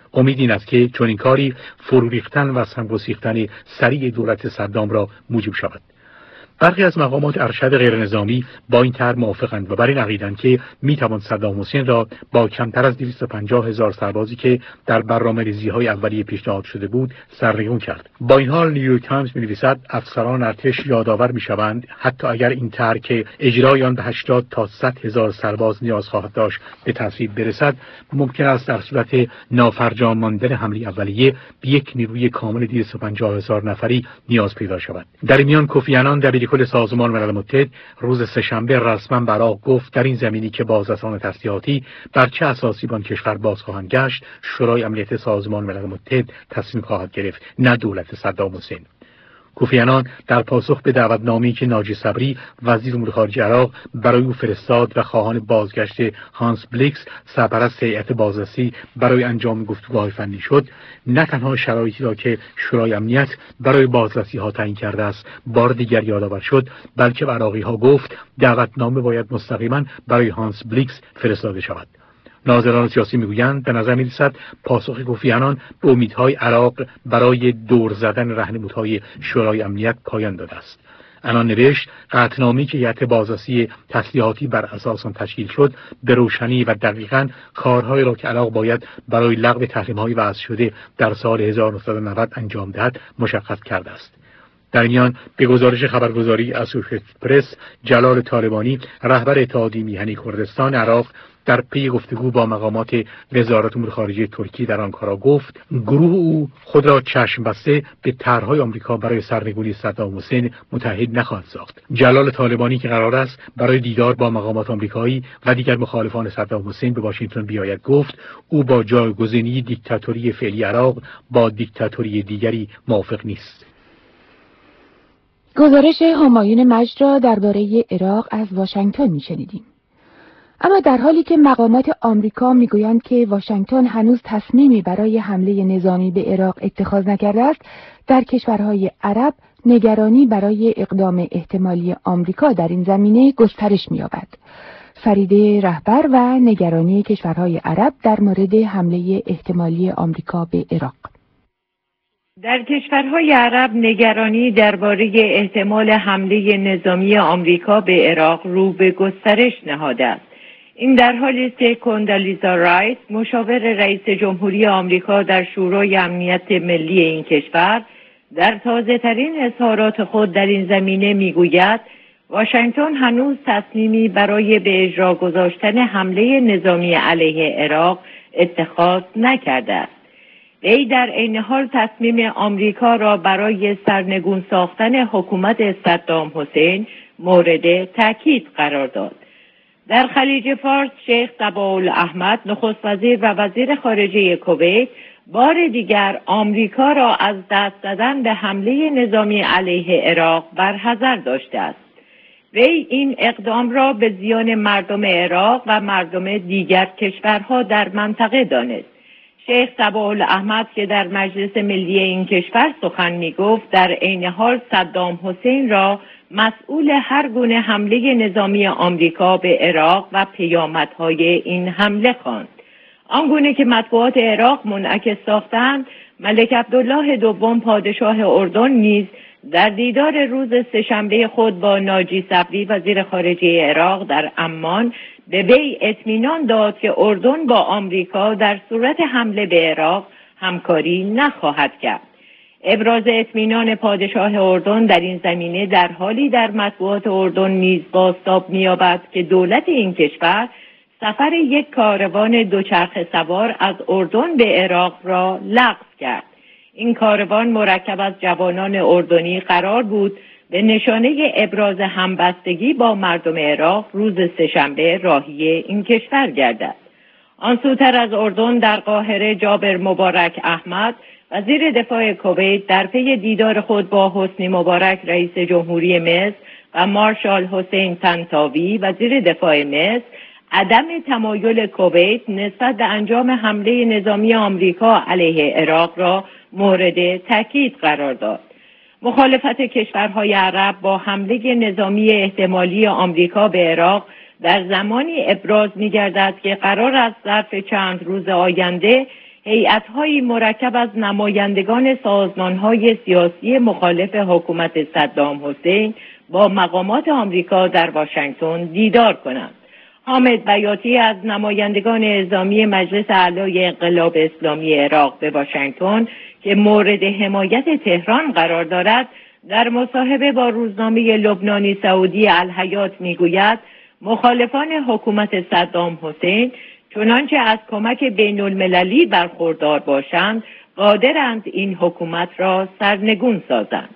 امید این است که چنین کاری فرو ریختن و از هم گسیختن سریع دولت صدام را موجب شود. برخی از مقامات ارشد غیرنظامی با این طرح موافقند و بر این عقیدند که میتوان صدام حسین را با کمتر از 250,000 سربازی که در برنامه‌ریزی‌های اولیه پیشنهاد شده بود سرنگون کرد. با این حال نیویورک تایمز می‌نویسد افسران ارتش یادآور می‌شوند حتی اگر این طرح که اجرای آن به 80 تا 100,000 سرباز نیاز خواهد داشت به تصویب برسد، ممکن است در صورت نافرجام ماندن حمله اولیه به یک نیروی کامل 250,000 نفری نیاز پیدا شود. در میان کوفی عنان کل سازمان ملل متحد روز سه‌شنبه رسما بر آق گفت در این زمینی که بازرسان تسلیحاتی بر چه اساسی به آن کشور باز خواهند گشت، شورای امنیت سازمان ملل متحد تصمیم خواهد گرفت، نه دولت صدام حسین. کوفی عنان در پاسخ به دعوتنامه‌ای که ناجی صبری وزیر امور خارجه عراق برای او فرستاد و خواهان بازگشت هانس بلیکس سرپرست هیئت بازرسی برای انجام گفتگوهای فنی شد، نه تنها شرایطی را که شورای امنیت برای بازرسی‌ها تعیین کرده است بار دیگر یادآور شد، بلکه به عراقی‌ها گفت دعوتنامه باید مستقیما برای هانس بلیکس فرستاده شود. ناظران سیاسی میگویند به نظر می‌رسد پاسخ کوفی عنان به امیدهای عراق برای دور زدن راهنمودهای شورای امنیت پایان داده است. عنان نوشت قطعنامه‌ای که هیئت بازرسی تسلیحاتی بر اساس آن تشکیل شد به روشنی و دقیقاً کارهایی را که عراق باید برای لغو تحریم‌های وضع شده در سال 1990 انجام دهد مشخص کرده است. در میان به گزارش خبرگزاری اسوشییتد پرس، جلال طالبانی رهبر اتحادیه میهنی کردستان عراق در پی گفتگو با مقامات وزارت امور خارجه ترکیه در آنکارا گفت گروه او خود را چشم بسته به طرح‌های آمریکا برای سرنگونی صدام حسین متحد نخواهد ساخت. جلال طالبانی که قرار است برای دیدار با مقامات آمریکایی و دیگر مخالفان صدام حسین به واشنگتن بیاید گفت او با جایگزینی دیکتاتوری فعلی عراق با دیکتاتوری دیگری موافق نیست. گزارش همایون مجد را درباره عراق از واشنگتن می‌شنیدیم. اما در حالی که مقامات آمریکا میگویند که واشنگتن هنوز تصمیمی برای حمله نظامی به عراق اتخاذ نکرده است، در کشورهای عرب نگرانی برای اقدام احتمالی آمریکا در این زمینه گسترش می‌یابد. فریده رهبر و نگرانی کشورهای عرب در مورد حمله احتمالی آمریکا به عراق. در کشورهای عرب نگرانی درباره احتمال حمله نظامی آمریکا به عراق رو به گسترش نهاده است. این در حالی است که کندالیزا رایس، مشاور رئیس جمهوری آمریکا در شورای امنیت ملی این کشور، در تازه‌ترین اظهارات خود در این زمینه میگوید واشنگتن هنوز تصمیمی برای به اجرا گذاشتن حمله نظامی علیه عراق اتخاذ نکرده است. وی در عین حال تصمیم آمریکا را برای سرنگون ساختن حکومت صدام حسین مورد تاکید قرار داد. در خلیج فارس، شیخ صباح‌الاحمد، نخست وزیر و وزیر خارجه کویت، بار دیگر آمریکا را از دست دادن به حمله نظامی علیه عراق برحذر داشته است. وی این اقدام را به زیان مردم عراق و مردم دیگر کشورها در منطقه دانست. شیخ صباح‌الاحمد که در مجلس ملی این کشور سخن می‌گفت، در عین حال صدام حسین را مسئول هر گونه حمله نظامی آمریکا به عراق و پیامدهای این حمله خواند. آنگونه که مطبوعات عراق منعکس ساختند، ملک عبدالله دوم پادشاه اردن نیز در دیدار روز سه‌شنبه خود با ناجی صبری وزیر خارجه عراق در عمان به وی اطمینان داد که اردن با آمریکا در صورت حمله به عراق همکاری نخواهد کرد. ابراز اطمینان پادشاه اردن در این زمینه در حالی در مطبوعات اردن نیز بازتاب می‌یابد که دولت این کشور سفر یک کاروان دوچرخه سوار از اردن به عراق را لغو کرد. این کاروان مرکب از جوانان اردنی قرار بود به نشانه ابراز همبستگی با مردم عراق روز سه‌شنبه راهی این کشور گردد. آن سوتر از اردن در قاهره جابر مبارک احمد وزیر دفاع کویت در پی دیدار خود با حسنی مبارک رئیس جمهوری مصر و مارشال حسین طنطاوی وزیر دفاع مصر عدم تمایل کویت نسبت به انجام حمله نظامی آمریکا علیه عراق را مورد تاکید قرار داد. مخالفت کشورهای عرب با حمله نظامی احتمالی آمریکا به عراق در زمانی ابراز می‌گردد که قرار است ظرف چند روز آینده هیئت‌هایی مرکب از نمایندگان سازمان‌های سیاسی مخالف حکومت صدام حسین با مقامات آمریکا در واشنگتن دیدار کنند. حامد بیاتی از نمایندگان اعزامی مجلس اعلای انقلاب اسلامی عراق به واشنگتن که مورد حمایت تهران قرار دارد، در مصاحبه با روزنامه لبنانی سعودی الحیات میگوید مخالفان حکومت صدام حسین چنانچه از کمک بین المللی برخوردار باشند قادرند این حکومت را سرنگون سازند.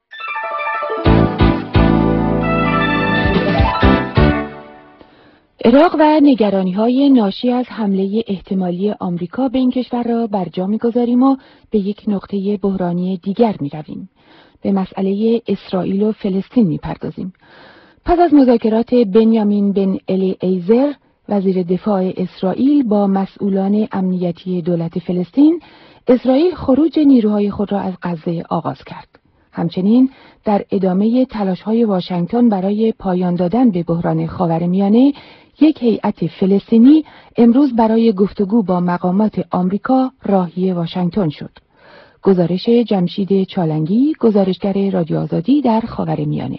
عراق و نگرانی‌های ناشی از حمله احتمالی آمریکا به این کشور را برجا می‌گذاریم و به یک نقطه بحرانی دیگر می‌رویم. به مسئله اسرائیل و فلسطین می‌پردازیم. پس از مذاکرات بنیامین بن الیعزر وزیر دفاع اسرائیل با مسئولان امنیتی دولت فلسطین، اسرائیل خروج نیروهای خود را از غزه آغاز کرد. همچنین در ادامه تلاش‌های واشنگتن برای پایان دادن به بحران خاورمیانه، یک هیئت فلسطینی امروز برای گفتگو با مقامات آمریکا راهی واشنگتن شد. گزارش جمشید چالنگی، گزارشگر رادیو آزادی در خاورمیانه.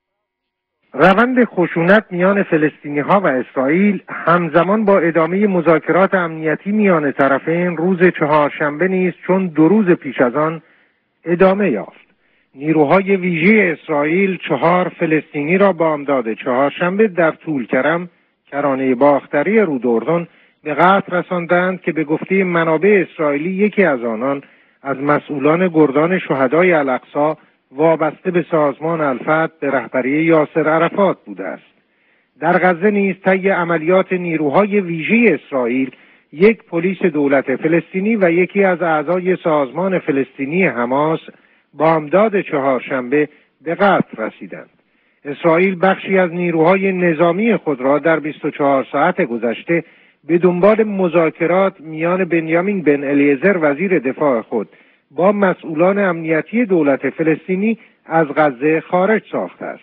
روند خشونت میان فلسطینی‌ها و اسرائیل همزمان با ادامه مذاکرات امنیتی میان طرفین روز چهارشنبه نیز چون 2 روز پیش از آن ادامه یافت. نیروهای ویژه اسرائیل 4 فلسطینی را بامداد چهارشنبه در طولکرم، کرانه باختری رود اردن، به قتل رساندند که به گفته منابع اسرائیلی یکی از آنان از مسئولان گردان شهدای الاقصی وابسته به سازمان الفتح به رهبری یاسر عرفات بوده است. در غزه نیز طی عملیات نیروهای ویژه اسرائیل، یک پلیس دولت فلسطینی و یکی از اعضای سازمان فلسطینی حماس بامداد چهارشنبه به قتل رسیدند. اسرائیل بخشی از نیروهای نظامی خود را در 24 ساعت گذشته به دنبال مذاکرات میان بنیامین بن الیعزر وزیر دفاع خود با مسئولان امنیتی دولت فلسطینی از غزه خارج ساخته است.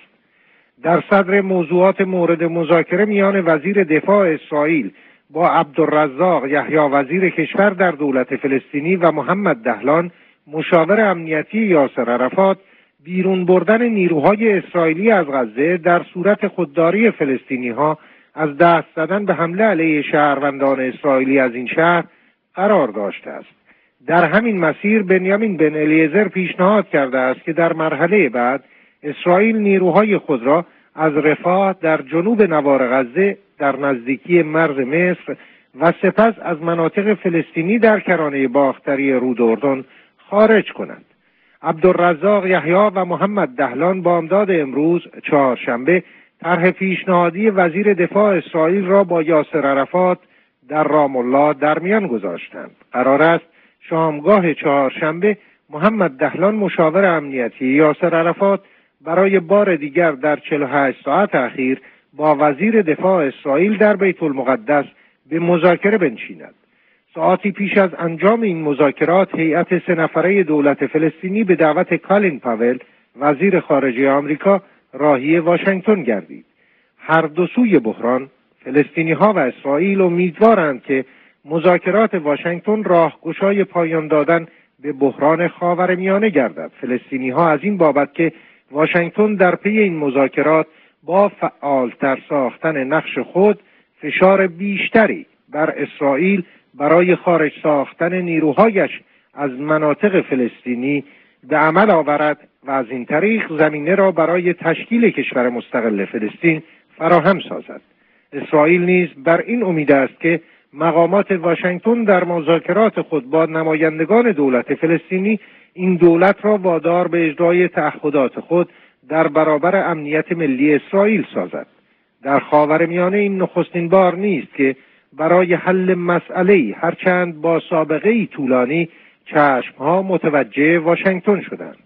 در صدر موضوعات مورد مذاکره میان وزیر دفاع اسرائیل با عبدالرزاق یحیی وزیر کشور در دولت فلسطینی و محمد دهلان مشاور امنیتی یاسر عرفات، بیرون بردن نیروهای اسرائیلی از غزه در صورت خودداری فلسطینی‌ها از دست زدن به حمله علیه شهروندان اسرائیلی از این شهر قرار داشته است. در همین مسیر بنیامین بن الیعزر پیشنهاد کرده است که در مرحله بعد اسرائیل نیروهای خود را از رفاه در جنوب نوار غزه در نزدیکی مرز مصر و سپس از مناطق فلسطینی در کرانه باختری رود اردن خارج کنند. عبدالرزاق یحیی و محمد دهلان بامداد امروز چهارشنبه طرح پیشنهادی وزیر دفاع اسرائیل را با یاسر عرفات در رام الله در میان گذاشتند. قرار است شامگاه چهارشنبه محمد دهلان مشاور امنیتی یاسر عرفات برای بار دیگر در 48 ساعت اخیر با وزیر دفاع اسرائیل در بیت المقدس به مذاکره بنشیند. ساعتی پیش از انجام این مذاکرات، هیئت 3 نفره دولت فلسطینی به دعوت کالین پاول وزیر خارجه آمریکا راهی واشنگتن گردید. هر دو سوی بحران، فلسطینی‌ها و اسرائیل، امیدوارند که مذاکرات واشنگتن راهگشای پایان دادن به بحران خاورمیانه گردد. فلسطینی‌ها از این بابت که واشنگتن در پی این مذاکرات با فعالتر ساختن نقش خود فشار بیشتری بر اسرائیل برای خارج ساختن نیروهایش از مناطق فلسطینی به عمل آورد و از این طریق زمینه را برای تشکیل کشور مستقل فلسطین فراهم سازد. اسرائیل نیز بر این امید است که مقامات واشنگتن در مذاکرات خود با نمایندگان دولت فلسطینی این دولت را وادار به اجرای تعهدات خود در برابر امنیت ملی اسرائیل سازد. در خاورمیانه این نخستین بار نیست که برای حل مسئله‌ای هرچند با سابقه‌ای طولانی چشم‌ها متوجه واشنگتن شدند.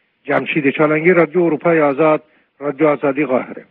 جمشید چالنگی، رادیو اروپای آزاد، رادیو آزادی، قاهره.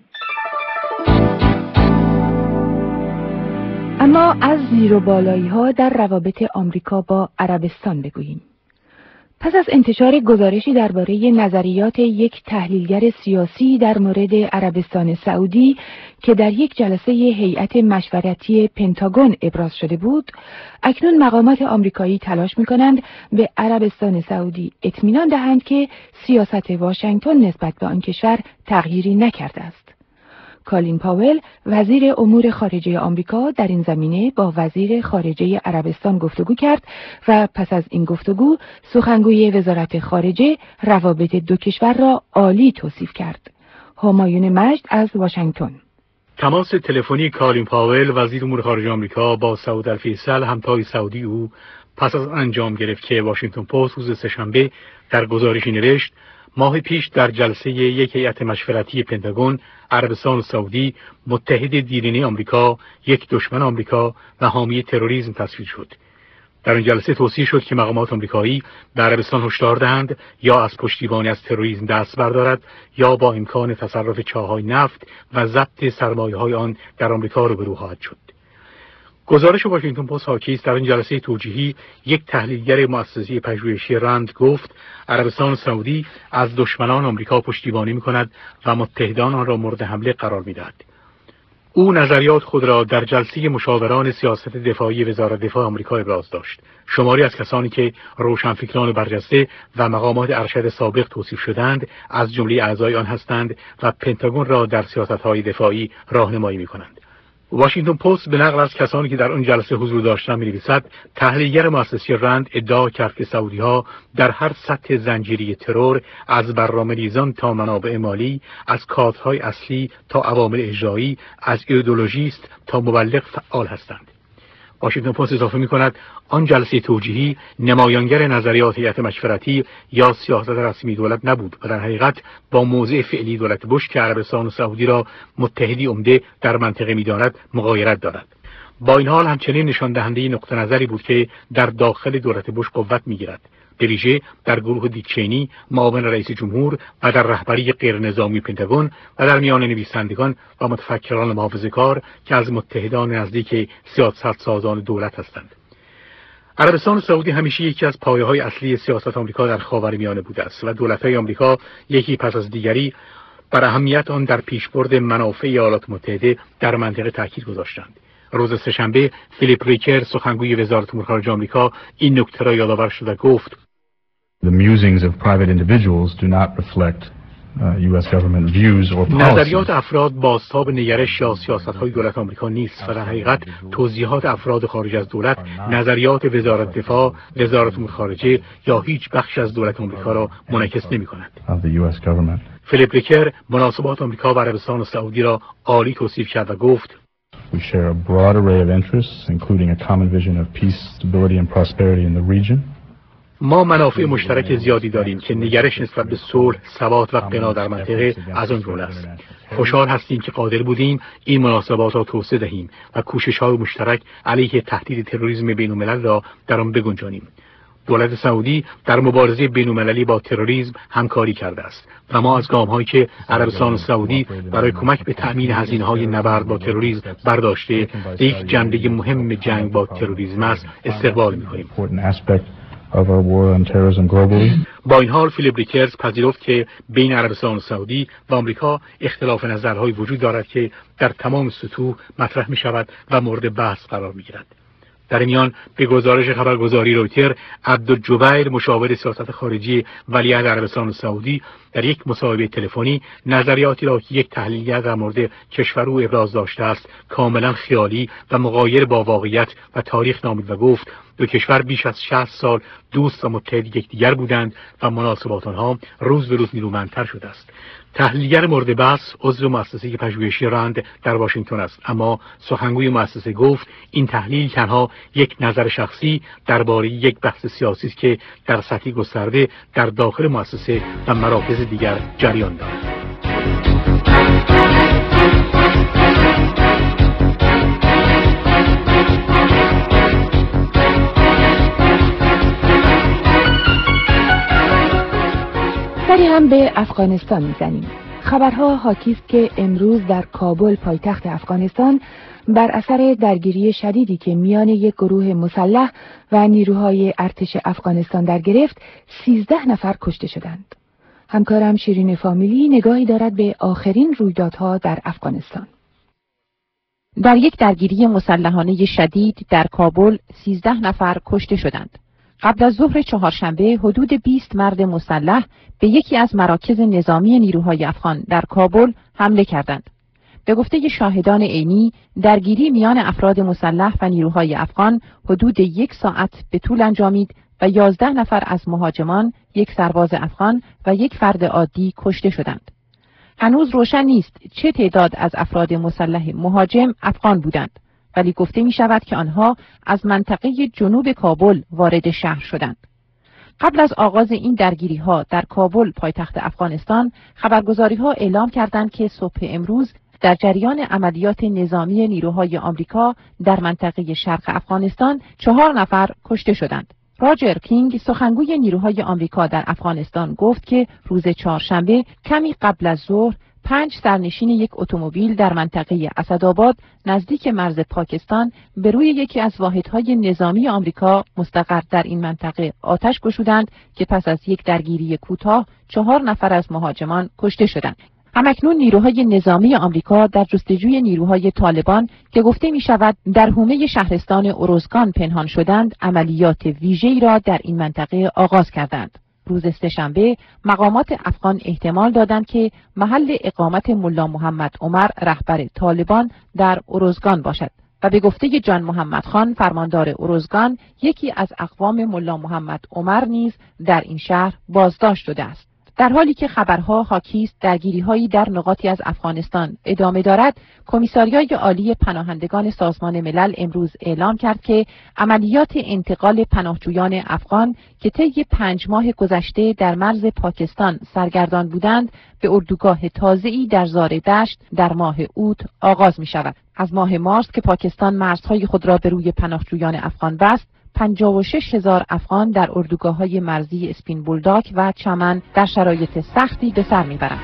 اما از زیر و بالایی‌ها در روابط آمریکا با عربستان بگوییم. پس از انتشار گزارشی درباره نظریات یک تحلیلگر سیاسی در مورد عربستان سعودی که در یک جلسه هیئت مشورتی پنتاگون ابراز شده بود، اکنون مقامات آمریکایی تلاش می‌کنند به عربستان سعودی اطمینان دهند که سیاست واشنگتن نسبت به آن کشور تغییری نکرده است. کالین پاول، وزیر امور خارجه آمریکا، در این زمینه با وزیر خارجه عربستان گفتگو کرد و پس از این گفتگو سخنگوی وزارت خارجه روابط دو کشور را عالی توصیف کرد. همایون مجد از واشنگتن. تماس تلفنی کالین پاول، وزیر امور خارجه آمریکا، با سعود الفیصل، همتای سعودی او، پس از انجام گرفت که واشنگتن پست روز سه‌شنبه در گزارشی نوشت: ماه پیش در جلسه یک هیئت مشورتی پنتاگون، عربستان سعودی متحد دیرینه آمریکا، یک دشمن آمریکا و حامی تروریسم تصویر شد. در این جلسه توصیه شد که مقامات آمریکایی به عربستان هشدار دهند یا از پشتیبانی از تروریسم دست بردارد یا با امکان تصرف چاهای نفت و ضبط سرمایه‌های آن در آمریکا روبرو خواهد شد. گزارش واشنگتن پست حاکی است در این جلسه توجیهی یک تحلیلگر مؤسسه پژوهشی رند گفت عربستان سعودی از دشمنان آمریکا پشتیبانی می‌کند و متحدان آن را مورد حمله قرار می‌دهد. او نظریات خود را در جلسه مشاوران سیاست دفاعی وزارت دفاع آمریکا ابراز داشت. شماری از کسانی که روشنفکران برجسته و مقامات ارشد سابق توصیف شدند از جمله اعضای آن هستند و پنتاگون را در سیاست‌های دفاعی راهنمایی می‌کنند. واشنگتن پست به نقل از کسانی که در آن جلسه حضور داشتند می‌نویسد تحلیلگر مؤسسه رند ادعا کرد که سعودی‌ها در هر سطح زنجیره ترور، از برنامه‌ریزان تا منابع مالی، از کادرهای اصلی تا عوامل اجرایی، از ایدئولوژیست تا مبلغ فعال هستند. واشنگتن پست اضافه می‌کند آن جلسه توجیهی نمایانگر نظریات هیئت مشورتی یا سیاست رسمی دولت نبود و در حقیقت با موضع فعلی دولت بوش که عربستان و سعودی را متحدی عمده در منطقه می‌داند مغایرت دارد. با این حال همچنین نشان دهنده نقطه نظری بود که در داخل دولت بوش قوت می‌گیرد، به ویژه در گروه دیک چینی، معاون رئیس جمهور و در رهبری غیرنظامی پنتاگون و در میان نویسندگان و متفکران محافظه‌کار که از متحدان نزدیک سیاست‌سازان دولت هستند. عربستان سعودی همیشه یکی از پایه‌های اصلی سیاست آمریکا در خاورمیانه بوده است و دولت‌های آمریکا یکی پس از دیگری بر اهمیت آن در پیشبرد منافع ایالات متحده در منطقه تاکید گذاشتند. روز سه‌شنبه فیلیپ ریکر، سخنگوی وزارت امور خارجه آمریکا، این نکته را یادآور شد و گفت: The musings of private individuals do not reflect US government views or policies. نظریات افراد بازتاب نگرش یا سیاست‌های دولت آمریکا نیست و در حقیقت توضیحات افراد خارج از دولت نظریات وزارت دفاع، وزارت امور خارجه یا هیچ بخش از دولت آمریکا را منعکس نمی‌کند. فیلیپ ریکر مناسبات آمریکا و عربستان سعودی را عالی توصیف کرد و گفت: We share a broad array of interests, including a common vision of peace, stability and prosperity in the region. ما منافع مشترک زیادی داریم که نگرش نسبت به صلح، ثبات و غنا در منطقه از آن جمله است. خوشحال هستیم که قادر بودیم این مناسبات را توسعه دهیم و کوشش‌های مشترک علیه تهدید تروریسم بین‌الملل را در آن بگنجانیم. دولت سعودی در مبارزه بین‌المللی با تروریسم همکاری کرده است و ما از گام‌هایی که عربستان سعودی برای کمک به تأمین هزینه‌های نبرد با تروریسم برداشته به یک جنبه مهم جنگ با تروریسم است استقبال می‌کنیم. با این حال فیلیپ ریکرز پذیرفت که بین عربستان و سعودی و آمریکا اختلاف نظرهای وجود دارد که در تمام سطوح مطرح می‌شود و مورد بحث قرار می‌گیرد. در میان به گزارش خبرگزاری رویتر، عبدالجبیر، مشاور سیاست خارجی ولیعهد عربستان و سعودی، در یک مصاحبه تلفنی نظریاتی را که یک تحلیلگر در مورد کشور او ابراز داشته است کاملا خیالی و مغایر با واقعیت و تاریخ نامید و گفت دو کشور بیش از 60 سال دوست و متحد یکدیگر بودند و مناسبات آنها روز به روز نیرومندتر شده است. تحلیلگر مورد بحث عضو مؤسسه پژوهشی رند در واشنگتن است، اما سخنگوی مؤسسه گفت این تحلیل تنها یک نظر شخصی درباره یک بحث سیاسی است که در سطحی گسترده در داخل مؤسسه و مراکز دیگر جریان دارد. سری هم به افغانستان میزنیم. خبرها حاکی است که امروز در کابل پایتخت افغانستان بر اثر درگیری شدیدی که میان یک گروه مسلح و نیروهای ارتش افغانستان در گرفت 13 نفر کشته شدند. همکارم شیرین فامیلی نگاهی دارد به آخرین رویدادها در افغانستان. در یک درگیری مسلحانه شدید در کابل 13 نفر کشته شدند. قبل از ظهر چهارشنبه حدود 20 مرد مسلح به یکی از مراکز نظامی نیروهای افغان در کابل حمله کردند. به گفته شاهدان عینی، درگیری میان افراد مسلح و نیروهای افغان حدود 1 ساعت به طول انجامید و 11 نفر از مهاجمان، 1 سرباز افغان و 1 فرد عادی کشته شدند. هنوز روشن نیست چه تعداد از افراد مسلح مهاجم افغان بودند، ولی گفته می شود که آنها از منطقه جنوب کابل وارد شهر شدند. قبل از آغاز این درگیری‌ها در کابل پایتخت افغانستان، خبرگزاری‌ها اعلام کردند که صبح امروز در جریان عملیات نظامی نیروهای آمریکا در منطقه شرق افغانستان 4 نفر کشته شدند. راجر کینگ، سخنگوی نیروهای آمریکا در افغانستان، گفت که روز چهارشنبه کمی قبل از ظهر 5 سرنشین یک اتومبیل در منطقه اسدآباد نزدیک مرز پاکستان به روی یکی از واحدهای نظامی آمریکا مستقر در این منطقه آتش گشودند که پس از یک درگیری کوتاه 4 نفر از مهاجمان کشته شدند. همکنون نیروهای نظامی آمریکا در جستجوی نیروهای طالبان که گفته می شود در حومه شهرستان اروزگان پنهان شدند، عملیات ویژه‌ای را در این منطقه آغاز کردند. روز سه‌شنبه مقامات افغان احتمال دادند که محل اقامت ملا محمد عمر رهبر طالبان در اروزگان باشد و به گفته جان محمد خان فرماندار اروزگان، یکی از اقوام ملا محمد عمر نیز در این شهر بازداشت شده است. در حالی که خبرها حاکی است درگیری‌هایی در نقاطی از افغانستان ادامه دارد، کمیساریای عالی پناهندگان سازمان ملل امروز اعلام کرد که عملیات انتقال پناهجویان افغان که طی 5 ماه گذشته در مرز پاکستان سرگردان بودند، به اردوگاه تازه‌ای در زاردشت در ماه اوت آغاز می‌شود. از ماه مارس که پاکستان مرزهای خود را به روی پناهجویان افغان بست، 56,000 افغان در اردوگاه‌های مرزی اسپین بولداک و چمن در شرایط سختی به سر می‌برند.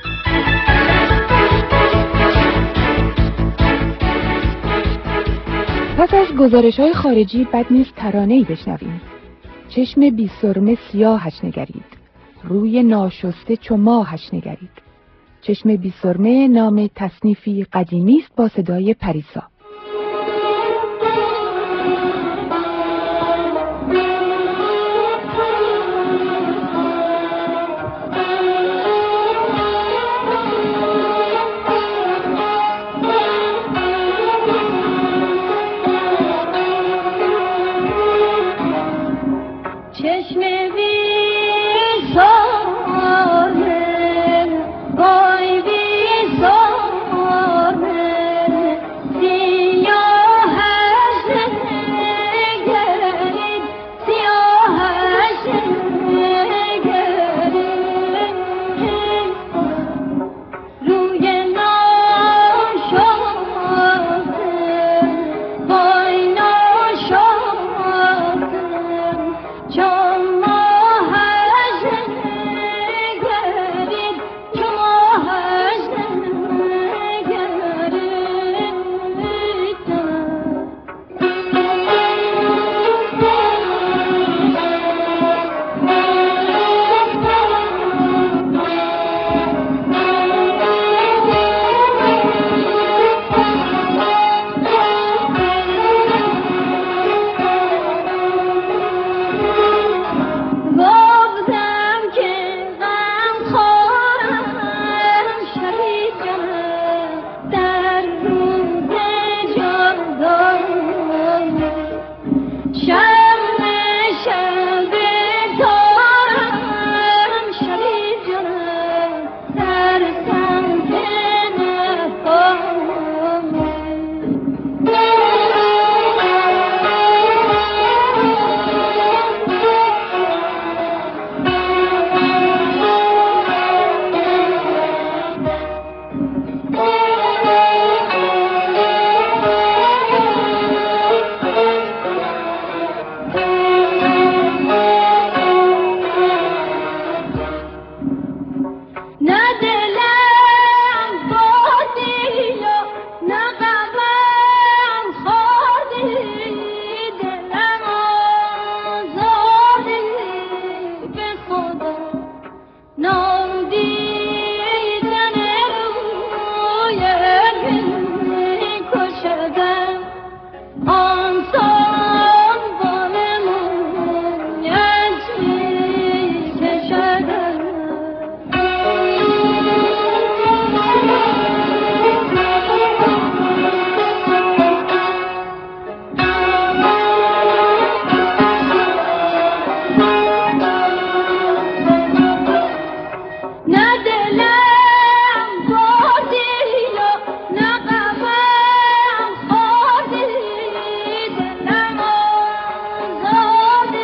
پس از گزارش‌های خارجی بد نیست ترانه‌ای بشنویم. چشم بی سرمه سیاهش نگرید، روی ناشسته چو ماهش نگرید. چشم بی سرمه نام تصنیفی قدیمی است با صدای پریسا.